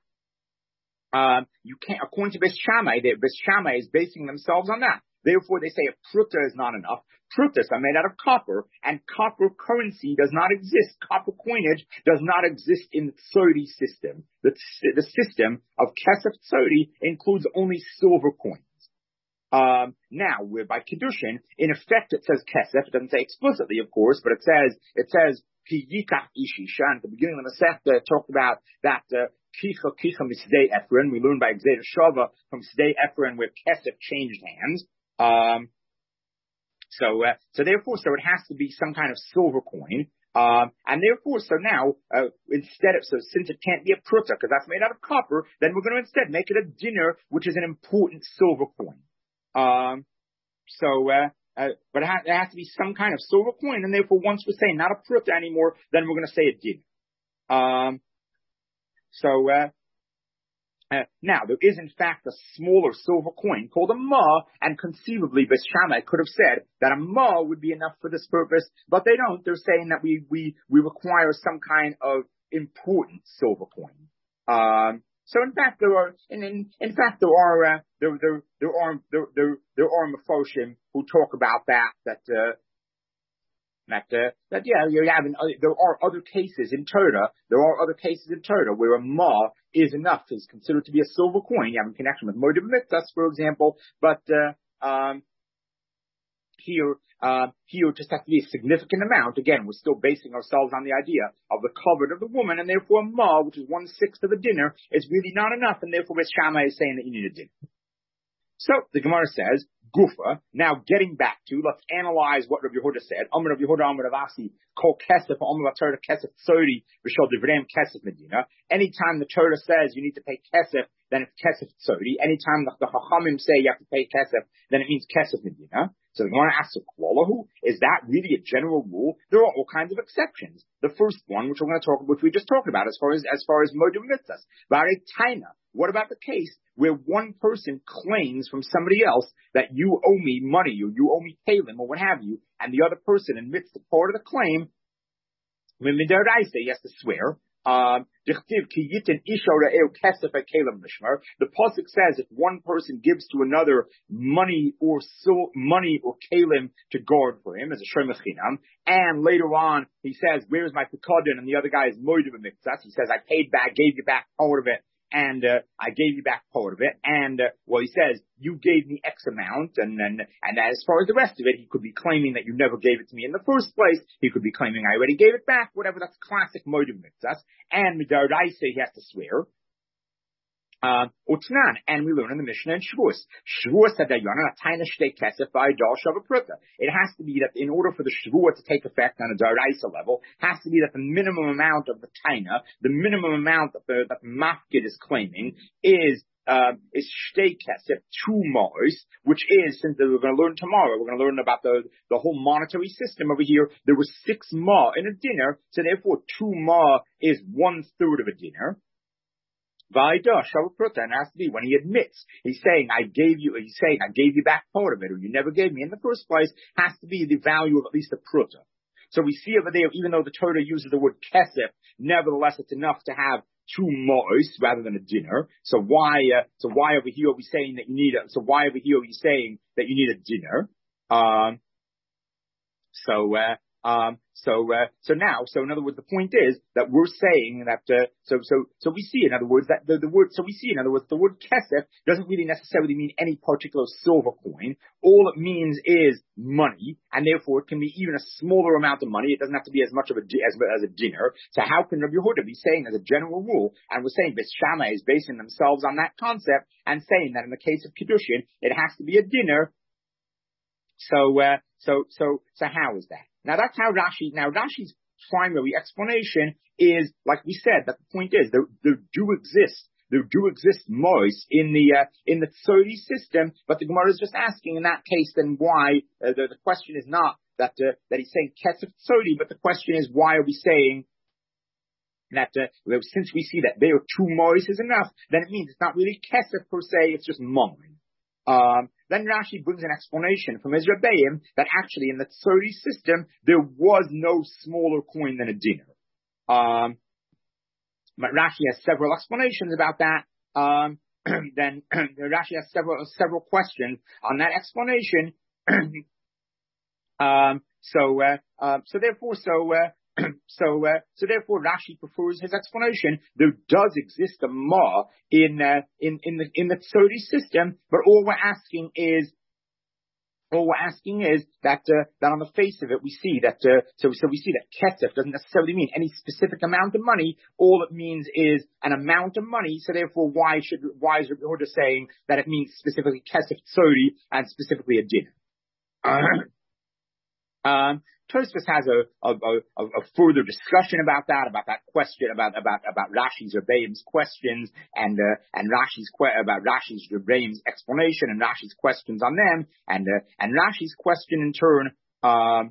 um, you can't, according to Beis Shammai, Beis Shammai is basing themselves on that. Therefore, they say a pruta is not enough. Prutas are made out of copper, and copper currency does not exist. Copper coinage does not exist in the tzori system. The, the system of kesef tzori includes only silver coins. Um, now, we're by Kiddushin, in effect it says kesef. It doesn't say explicitly, of course, but it says, it says, Pi yikach ishisha. At the beginning of the Masechta, it talked about that, uh, kicha kicha misdei Ephron. We learned by Gzeda Shava from Sdei Ephron where kesef changed hands. Um, so, uh, so therefore, so it has to be some kind of silver coin. Um, and therefore, so now, uh, instead of, so since it can't be a pruta, because that's made out of copper, then we're going to instead make it a dinar, which is an important silver coin. Um, so, uh, uh, but it has, it has to be some kind of silver coin, and therefore, once we're saying not a pruta anymore, then we're going to say a dinar. Um, so, uh, Uh, now, there is in fact a smaller silver coin called a ma, and conceivably Beis Shammai could have said that a ma would be enough for this purpose, but they don't. They're saying that we we we require some kind of important silver coin. Um, so in fact, there are, in in, in fact there are uh, there there there are there there, there are Mefoshim who talk about that that. Uh, That, uh, that, yeah, you have, an, uh, there are other cases in Torah, there are other cases in Torah where a ma is enough, is considered to be a silver coin. You have a connection with Moed Mitzvahs, for example, but, uh, um, here, uh, here just has to be a significant amount. Again, we're still basing ourselves on the idea of the covet of the woman, and therefore a ma, which is one-sixth of a dinner, is really not enough, and therefore Beis Shammai is saying that you need a dinner. So, the Gemara says, Gufa, now getting back to, let's analyze what Rabbi Yehuda said. Amar Rabbi Yehuda, Amar Rav Asi, Kol Kesef, Amar Torah Kesef Tzori, V'shol Divrayim Kesef Medina. Anytime the Torah says you need to pay Kesef, then it's Kesef Tzori. Anytime the, the Chachamim say you have to pay Kesef, then it means Kesef Medina. So the Gemara asks, is that really a general rule? There are all kinds of exceptions. The first one, which we're going to talk, which we just talked about, as far as as far as Moed Mitzvahs, V'arei Taina. What about the case where one person claims from somebody else that you owe me money, or you owe me kalim, or what have you, and the other person admits to part of the claim? He has to swear. Um, the pasuk says if one person gives to another money or so, money or kalim to guard for him as a shemach chinam, and later on he says, "Where's my pekadon?" and the other guy is moed b'mitzvahs. He says, "I paid back, gave you back part of it." And, uh, I gave you back part of it. And, uh, well, he says, you gave me X amount. And then, and as far as the rest of it, he could be claiming that you never gave it to me in the first place. He could be claiming I already gave it back, whatever. That's classic moed mitzvahs. And midaraisa, he has to swear. Uh, Utnan, and we learn in the Mishnah in Shavuos. Shavuos hadayon atayna shtei kesef v'ayidal shava pruta. It has to be that in order for the Shavuot to take effect on a daraisa level, has to be that the minimum amount of the taina, the minimum amount that the, that the mafkid is claiming is, uh, is shtei kesef, two ma'os, which is, since we're going to learn tomorrow, we're going to learn about the, the whole monetary system over here. There was six ma in a dinner, so therefore two ma is one third of a dinner. Vaida, Shavapruta, and it has to be when he admits, he's saying, I gave you, he's saying, I gave you back part of it, or you never gave me in the first place, has to be the value of at least a pruta. So we see over there, even though the Torah uses the word kesef, nevertheless it's enough to have two mo'os rather than a dinner. So why, uh, so why over here are we saying that you need a, so why over here are you saying that you need a dinner? Um, so, uh, Um, so, uh, so now, so in other words, the point is that we're saying that, uh, so, so, so we see, in other words, that the, the word, so we see, in other words, the word kesef doesn't really necessarily mean any particular silver coin. All it means is money, and therefore it can be even a smaller amount of money. It doesn't have to be as much of a, as, as a dinner. So how can Rabbi Yehuda be saying as a general rule, and we're saying Beis Shammai is basing themselves on that concept and saying that in the case of Kiddushin, it has to be a dinner. So, uh, so, so, so how is that? Now that's how Rashi, now Rashi's primary explanation is, like we said, that the point is, there, there do exist, there do exist mois in the, uh, in the thirty system, but the Gemara is just asking in that case then why, uh, the, the question is not that, uh, that he's saying kesef thirty, but the question is why are we saying that, uh, since we see that there are two mois is enough, then it means it's not really kesef per se, it's just mon. Um, then Rashi brings an explanation from his Rebbeim that actually in the thirty system, there was no smaller coin than a dinar. Um, but Rashi has several explanations about that. Um, then Rashi has several, several questions on that explanation. um, so, uh, uh, so therefore, so, uh, So, uh, so therefore, Rashi prefers his explanation. There does exist a ma in, uh, in, in the, in the thirty system, but all we're asking is, all we're asking is that, uh, that on the face of it, we see that, uh, so, so we see that kesef doesn't necessarily mean any specific amount of money. All it means is an amount of money. So therefore, why should, why is Rabbi Yehuda saying that it means specifically kesef thirty and specifically a din? Uh, um, Tosfos has a, a, a, a further discussion about that, about that question, about, about, about Rashi's Rebbeim's questions and, uh, and Rashi's, que- about Rashi's Rebbeim's explanation and Rashi's questions on them, and, uh, and Rashi's question in turn, um,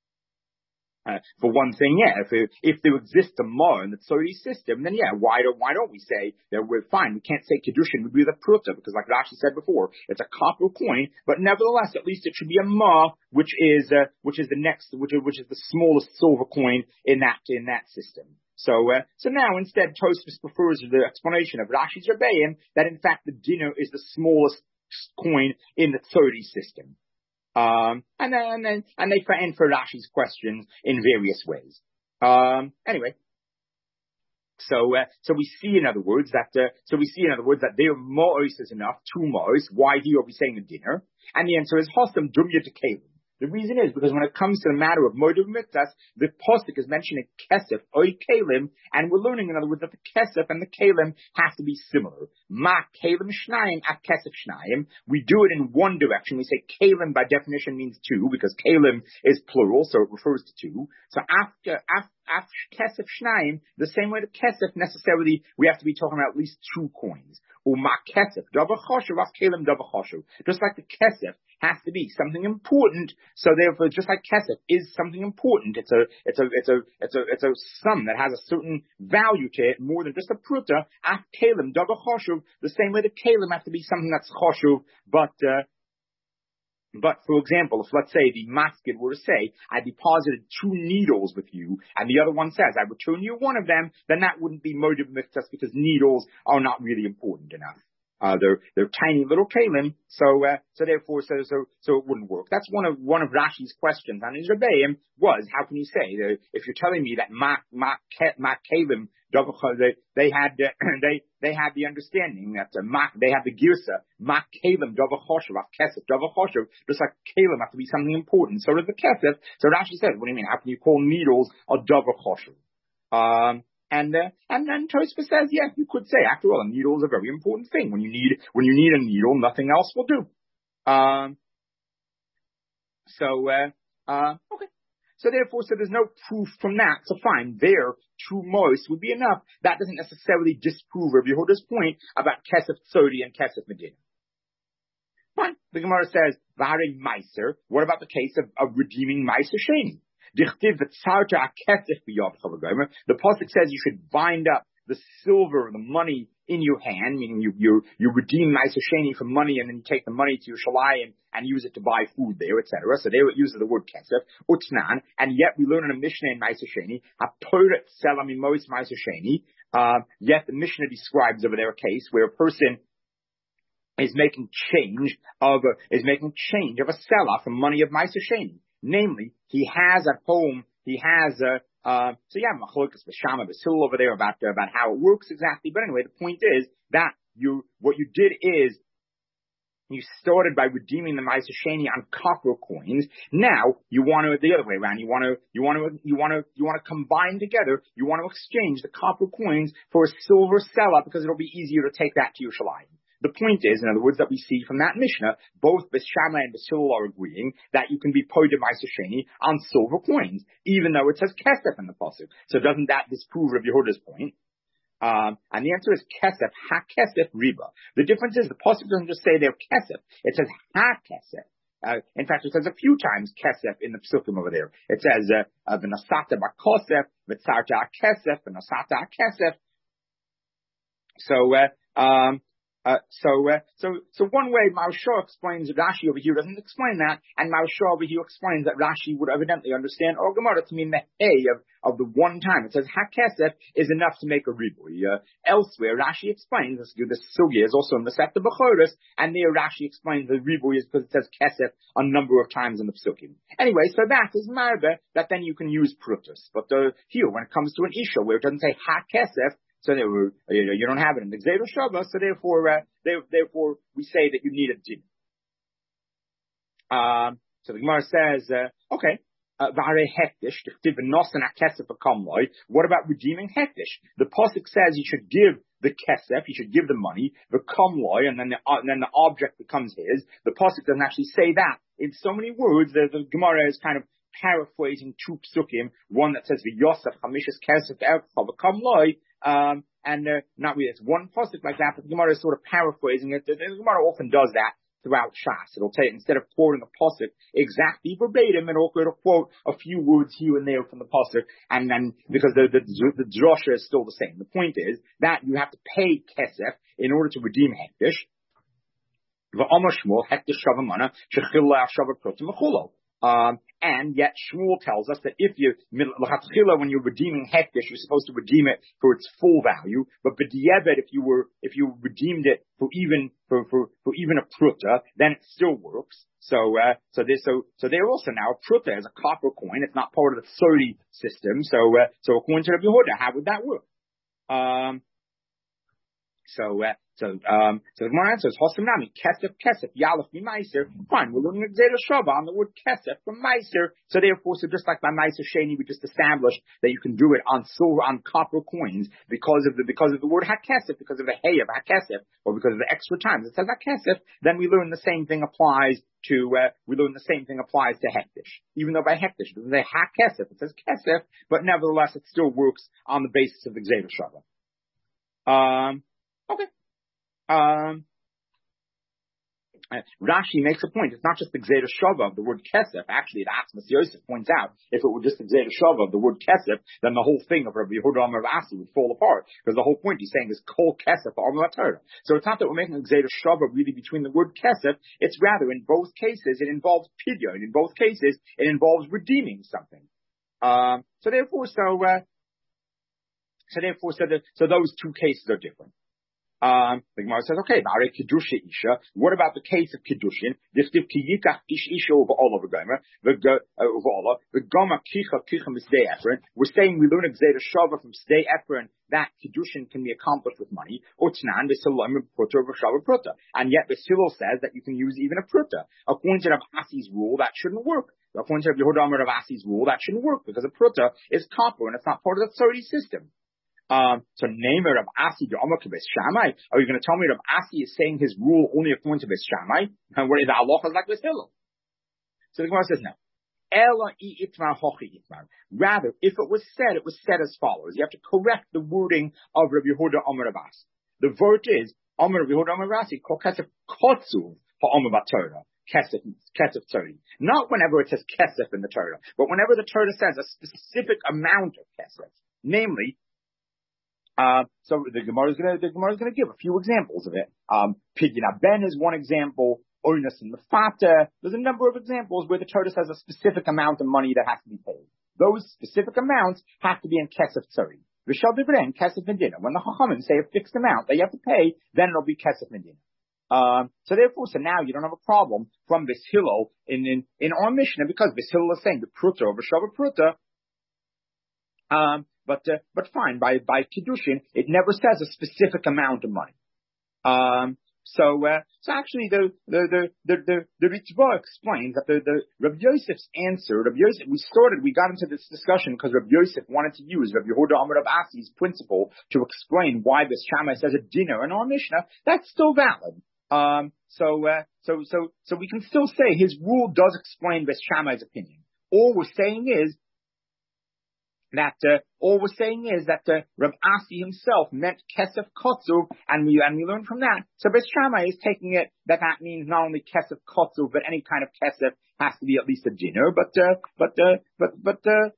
Uh, for one thing, yeah, if it, if there exists a ma in the thirty system, then yeah, why don't why don't we say that we're fine? We can't say Kiddushin would be the pruta because, like Rashi said before, it's a copper coin, but nevertheless, at least it should be a ma, which is uh, which is the next, which is, which is the smallest silver coin in that in that system. So, uh, so now instead, Tosfos prefers the explanation of Rashi's Rebbeim that in fact the dinar is the smallest coin in the thirty system. Um, and then, and then, and they answer Rashi's questions in various ways. Um, anyway. So, uh, so we see in other words that, uh, so we see in other words that their mo'os is enough, two mo'os. Why here are we saying a dinner? And the answer is Hosam Dumya to Kalim. The reason is because when it comes to the matter of Moed Mitzvahs, the Pasuk is mentioning Kesef, Oy Kalim, and we're learning, in other words, that the Kesef and the Kalim have to be similar. Ma Kalim Shnayim at Kesef Shnayim. We do it in one direction. We say Kalim by definition means two, because Kalim is plural, so it refers to two. So after, after, after Kesef Shnayim, the same way the Kesef necessarily, we have to be talking about at least two coins. Uma Kesef, Dava Choshev, Af Kalim Dava Choshev. Just like the Kesef has to be something important, so therefore, just like kesef is something important, it's a, it's a, it's a, it's a, it's a sum that has a certain value to it, more than just a pruta. Af kalim davar choshuv, the same way the kalim have to be something that's choshuv, but, uh, but for example, if let's say the masked were to say, I deposited two needles with you, and the other one says, I return you one of them, then that wouldn't be moed mitzvahs because needles are not really important enough. Uh, they're, they're tiny little kalim, so, uh, so therefore, so, so, so it wouldn't work. That's one of, one of Rashi's questions on his Rebbeim was, how can you say that if you're telling me that ma, ma, ma kalim, they, they had, uh, they, they had the understanding that, uh, ma, they had the girsa, ma kalim, dava choshev, af kesef, dava choshev, just like kalim have to be something important. So does the kesef. So Rashi says, what do you mean? How can you call needles a dava choshev? Um, And, uh, and then Tosfos says, yes, you could say, after all, a needle is a very important thing. When you need, when you need a needle, nothing else will do. Um, so, uh, uh, okay. So therefore, so there's no proof from that. So fine, there, two mois would be enough. That doesn't necessarily disprove Rabbi Yehuda's point about Kesef Tzodi and Kesef Medina. Fine. The Gemara says, Vare Meiser. What about the case of, of redeeming Meiser Sheni? The pasuk says you should bind up the silver, the money in your hand, meaning you, you, you redeem Meiser Sheni for money and then you take the money to Yerushalayim and use it to buy food there, et cetera. So there it uses the word kesef, utnan, and yet we learn in a Mishnah in Meiser Sheni, haporet selam imois Meiser Sheni, uh, yet the Mishnah describes over there a case where a person is making change of a, is making change of a seller from money of Meiser Sheni. Namely, he has at home, he has a, uh, so yeah, machlokas b'shama b'sil over there about, uh, about how it works exactly. But anyway, the point is that you, what you did is, you started by redeeming the Meiser Sheni on copper coins. Now you want to the other way around. You want to you want to you want to you want to combine together. You want to exchange the copper coins for a silver seller because it'll be easier to take that to Yerushalayim. The point is, in other words, that we see from that Mishnah, both B'Shama and B'Sil are agreeing that you can be poida Meiser Sheni on silver coins, even though it says kesef in the pasuk. So doesn't that disprove Rabbi Yehuda's point? Um, and the answer is kesef, ha-kesef riba. The difference is the pasuk doesn't just say they're kesef. It says ha-kesef. Uh, in fact, it says a few times kesef in the psukim over there. It says, uh, v'nasata ba'kosef, v'tzarta ha-kesef, v'nasata ha-kesef. So, uh, um, Uh, so, uh, so, so one way Maharsha explains Rashi over here doesn't explain that, and Maharsha over here explains that Rashi would evidently understand or Gemara to mean the hey of, of the one time. It says hakesef is enough to make a ribui. Uh, elsewhere, Rashi explains this, this sugi is also in the Sefta B'choros, and there Rashi explains the ribui is because it says kesef a number of times in the psukim. Anyway, so that is marbe that then you can use prutus. But uh, here, when it comes to an isha where it doesn't say hakesef, so they were, you know, you don't have it in the Gzeira Shava, so therefore, uh, they, therefore, we say that you need a din. Um, so the Gemara says, uh, okay, uh, what about redeeming hektish? The pasuk says you should give the kesef, you should give the money, the kamloi, and then the, uh, and then the object becomes his. The pasuk doesn't actually say that. In so many words, the, the Gemara is kind of paraphrasing two psukim, one that says v'yosef chamishas kesef erchav kamloi, Um, and, uh, not really, it's one pasuk like that, but the Gemara is sort of paraphrasing it. The, the Gemara often does that throughout Shas. It'll take, instead of quoting the pasuk exactly verbatim, it'll, it'll quote a few words here and there from the pasuk, and then, because the, the, the drosha is still the same. The point is that you have to pay kesef in order to redeem hektish. V'amar Shmuel, hektish shavamana, shechillah shavaprotim v'chulo. Um, and yet Shmuel tells us that if you, when you're redeeming hektish, you're supposed to redeem it for its full value. But b'di'eved, if you were, if you redeemed it for even, for, for, for even a pruta, then it still works. So, uh, so there's, so, so they're also now a pruta as a copper coin. It's not part of the thirty system. So, uh, so according to Rabbi Yehuda, how would that work? Um, So, uh, so, um, so the Gemara answers, Hosamnami, kesef, kesef, yalef, mi meiser. Fine, we're learning a Gzeira Shava on the word kesef from meiser. So therefore, so just like by Meiser Sheni, we just established that you can do it on silver, on copper coins because of the, because of the word hakesef, because of the hey of hakesef, or because of the extra times it says hakesef, then we learn the same thing applies to, uh, we learn the same thing applies to hektish. Even though by hektish, it doesn't say hakesef, it says kesef, but nevertheless, it still works on the basis of the Gzeira Shava. Um, Okay. Um, uh, Rashi makes a point. It's not just the Gzeira Shava of the word kesef. Actually, the Atzmas Yosef points out, if it were just the Gzeira Shava of the word kesef, then the whole thing of Rabbi Yehuda Amar Rav Asi would fall apart. Because the whole point he's saying is kol kesef Amar Torah. So it's not that we're making a Gzeira Shava really between the word kesef. It's rather, in both cases, it involves pidyon. In both cases, it involves redeeming something. Um, so therefore, so, uh, so therefore, so, the, so those two cases are different. Um, the Gemara says, okay, what about the case of Kiddushin? We're saying we learn a Gzeira Shava from Sdei Efron that Kiddushin can be accomplished with money. And yet the Hillel says that you can use even a pruta. According to Rav Asi's rule, that shouldn't work. According to Yehuda Amar Rav Asi's rule, that shouldn't work because a pruta is copper and it's not part of the thirty system. Um, so name it Rav Asi Yomah K'Beis Shammai. Are you going to tell me Rav Asi is saying his rule only according to Beis Shammai? And what is the halacha like Beis Hillel? So the Gemara says no. Ela I itmar hochi itmar. Rather, if it was said, it was said as follows. You have to correct the wording of Rabbi Yehuda Amar Rav Asi. The word is Amar Rabbi Yehuda Amar Rav Asi kol kesef kotzuv ha'amar b'Torah. Kesef, kesef Torah. Not whenever it says kesef in the Torah, but whenever the Torah says a specific amount of kesef, namely Uh, so the Gemara is going to the Gemara is going to give a few examples of it. Um, Pidyon Ben is one example. Oinus and Lefata. There's a number of examples where the Torah says a specific amount of money that has to be paid. Those specific amounts have to be in Kesef Tzori. V'shal Divrein, Kesef Medina. When the Chachamim say a fixed amount that you have to pay, then it'll be Kesef Medina. Um, so therefore, so now you don't have a problem from this Hillel in, in, in our Mishnah, because this Hillel is saying the Pruta over Shavah Pruta. Um, but, uh, but fine, by, by Kiddushin, it never says a specific amount of money. Um, So, uh, so actually the, the, the, the, the, the Ritva explains that the, the, Rabbi Yosef's answer, Rabbi Yosef, we started, we got into this discussion because Rabbi Yosef wanted to use Rabbi Yehuda Amar Rav Asi's principle to explain why this Shammai says a dinner in our Mishnah. That's still valid. Um, so, uh, so, so, so we can still say his rule does explain this Shammai's opinion. All we're saying is, that uh, all we're saying is that uh, Rav Asi himself meant Kesef Kotzuv, and we and we learn from that. So Beis Shammai is taking it that that means not only Kesef Kotzuv, but any kind of Kesef has to be at least a dinner. But uh, but uh, but but uh,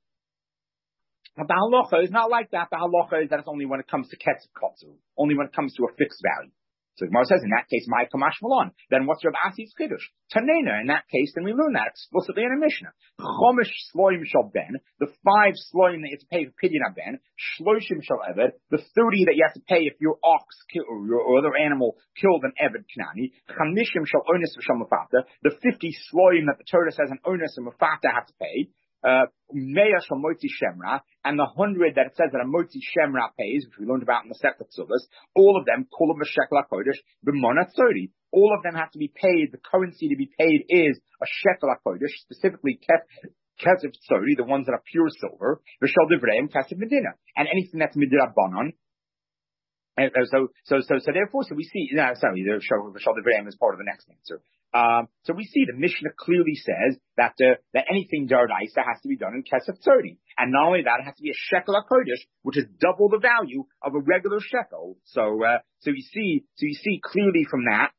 the halacha is not like that. The halacha is that it's only when it comes to Kesef Kotzuv, only when it comes to a fixed value. So the Gemara says, in that case, my Kamash Malon. Then what's Rav Asi's Kiddush? Tanena, in that case, then we learn that explicitly in a Mishnah. Chomish Sloim Shal Ben, the five Sloim that you have to pay for Pidyon Ben, Shloshim Shal Eved, the thirty that you have to pay if your ox kill, or your or other animal killed an Eved Knani, Chamishim Shal Onis Shal Mafata, the fifty Sloim that the Torah says an Onis and Mafata have to pay, uh, Meya Shal Motzi Shemra, and the hundred that it says that a Motzi Shemra pays, which we learned about in the Sefta Tzuvas, all of them, Kulam V'Shekel HaKodesh, B'Mona Tzori. All of them have to be paid, the currency to be paid is a Shekel HaKodesh, specifically Kesef Tzori, the ones that are pure silver, V'Shal Divreim, Kesef Medina. And anything that's Midrabanan, and so, so, so, so therefore, so we see, no, sorry, the V'Shal Divreim is part of the next answer. Um, so we see the Mishnah clearly says that uh, that anything Dardaisa has to be done in Kesef Tzori, and not only that, it has to be a Shekel HaKodesh, which is double the value of a regular shekel. So, uh, so you see, so you see clearly from that,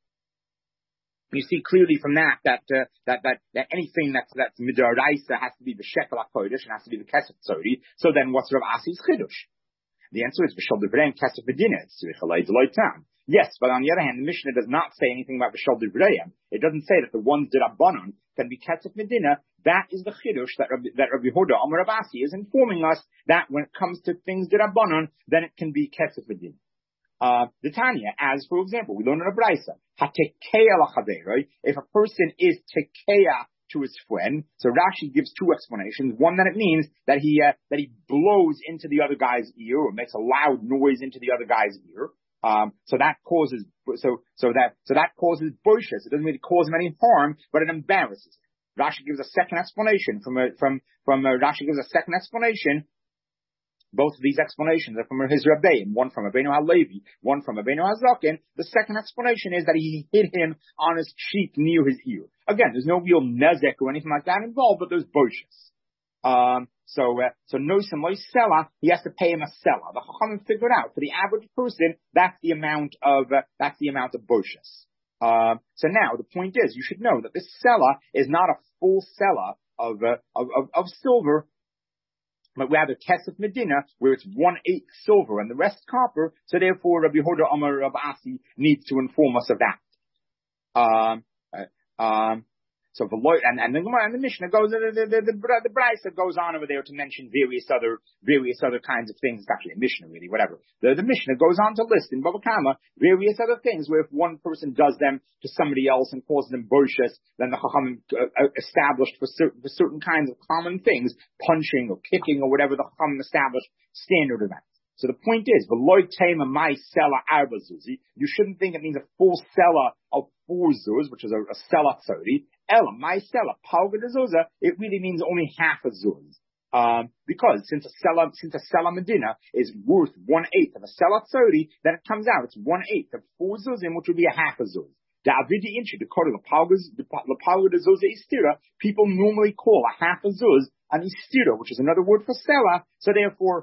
you see clearly from that that uh, that that that anything that's that's Midardaisa has to be the Shekel HaKodesh and has to be the Kesef Tzori. So then, what's Rav Asi's Chiddush? The answer is V'Shal Divreim Kesef Medina. It's V'Chalei Deloy Tam. Yes, but on the other hand, the Mishnah does not say anything about V'Shal Divreim. It doesn't say that the ones that are Banon can be Kesef Medina. That is the Chiddush that Rabbi, that Rabbi Yehuda Amar Rav Asi is informing us that when it comes to things that are Banon, then it can be Kesef Medina. Uh, the Tanya, as for example, we learn in a Braisa, Hatekeya l'chaveroi, if a person is tekeya to his friend, so Rashi gives two explanations. One, that it means that he uh, that he blows into the other guy's ear or makes a loud noise into the other guy's ear. Um, so that causes so so that so that causes boishes. It doesn't really cause him any harm, but it embarrasses him. Rashi gives a second explanation from a, from from a, Rashi gives a second explanation. Both of these explanations are from his Rabbein, one from Rabbeinu HaLevi, one from Rabbeinu HaZaken. The second explanation is that he hit him on his cheek near his ear. Again, there's no real nezek or anything like that involved, but there's boishes. Um, so, uh, so no simloy sella, he has to pay him a sella. The Chachamim figured out for the average person, that's the amount of, uh, that's the amount of boishes. Um, so now the point is, you should know that this sella is not a full sella of, uh, of, of, of silver, but we have a Kesef Medina where it's one eighth silver and the rest copper. So therefore, Rabbi Yehuda Amar Rav Asi needs to inform us of that. Um, uh, um, so the and and the, and the Mishnah goes the the the, the, the Braisa goes on over there to mention various other various other kinds of things. It's actually a Mishnah, really, whatever. The, the Mishnah goes on to list in Bava Kama various other things where if one person does them to somebody else and causes them boishes, then the Chachamim uh, established for certain for certain kinds of common things, punching or kicking or whatever the Chachamim established standard events. So the point is, v'loy tema my sella arba zuzi. You shouldn't think it means a full sella of four zuz, which is a, a sella tzori. Ella, my sella, palga de zuza, it really means only half a zuz. Um, because since a sella, since a sella medina is worth one eighth of a sella tzori, then it comes out, it's one eighth of four zuzim, which would be a half a zuz. The avidi inchi, the quarter, the palga de zuza istira, people normally call a half a zuz an istira, which is another word for sella, so therefore,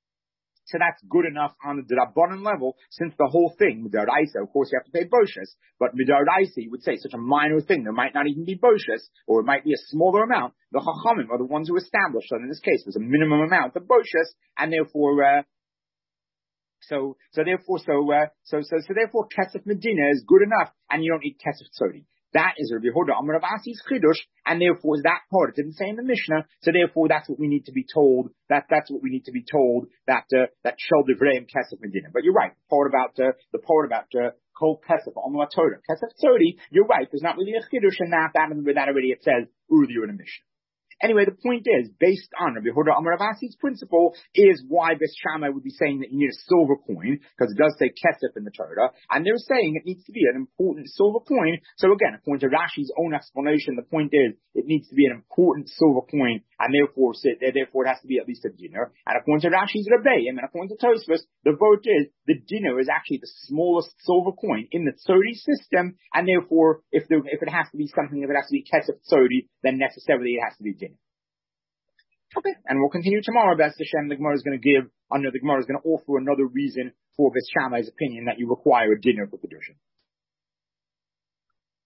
So that's good enough on the Rabbanan level, since the whole thing, Midaraisa, of course you have to pay Boshas, but Midaraisa, you would say, such a minor thing, there might not even be Boshas, or it might be a smaller amount. The Chachamim are the ones who established that in this case there's a minimum amount of Boshas, and therefore, uh, So, so therefore, so, uh, so, so, so therefore, Kesef Medina is good enough, and you don't need Kesef Tzodi. That is Rabbi Yehuda Amar Rav Asi's Chidush, and therefore is that part. It didn't say in the Mishnah, so therefore that's what we need to be told. That that's what we need to be told. That uh, that Shel Divrei Kesef Medina. But you're right. The part about uh, the part about uh, Kol Kesef Amar Torah Kesef Tzodi. You're right. There's not really a Chidush in that. That that already it says earlier in the Mishnah. Anyway, the point is, based on Rabbi Yehuda Amar Rav Asi's principle, is why Beis Shammai would be saying that you need a silver coin, because it does say kesef in the Torah, and they're saying it needs to be an important silver coin. So again, according to Rashi's own explanation, the point is, it needs to be an important silver coin, and therefore, therefore it has to be at least a dinar. And according to Rashi's Rebbeim, and according to Tosfos, the vote is, the dinar is actually the smallest silver coin in the Tzodi system, and therefore, if there, if it has to be something, if it has to be kesef Tzodi, then necessarily it has to be dinar. Okay, and we'll continue tomorrow. B'ez Hashem, the Gemara is going to give, under the Gemara is going to offer another reason for Beis Shammai's opinion that you require a dinner for Kedushin.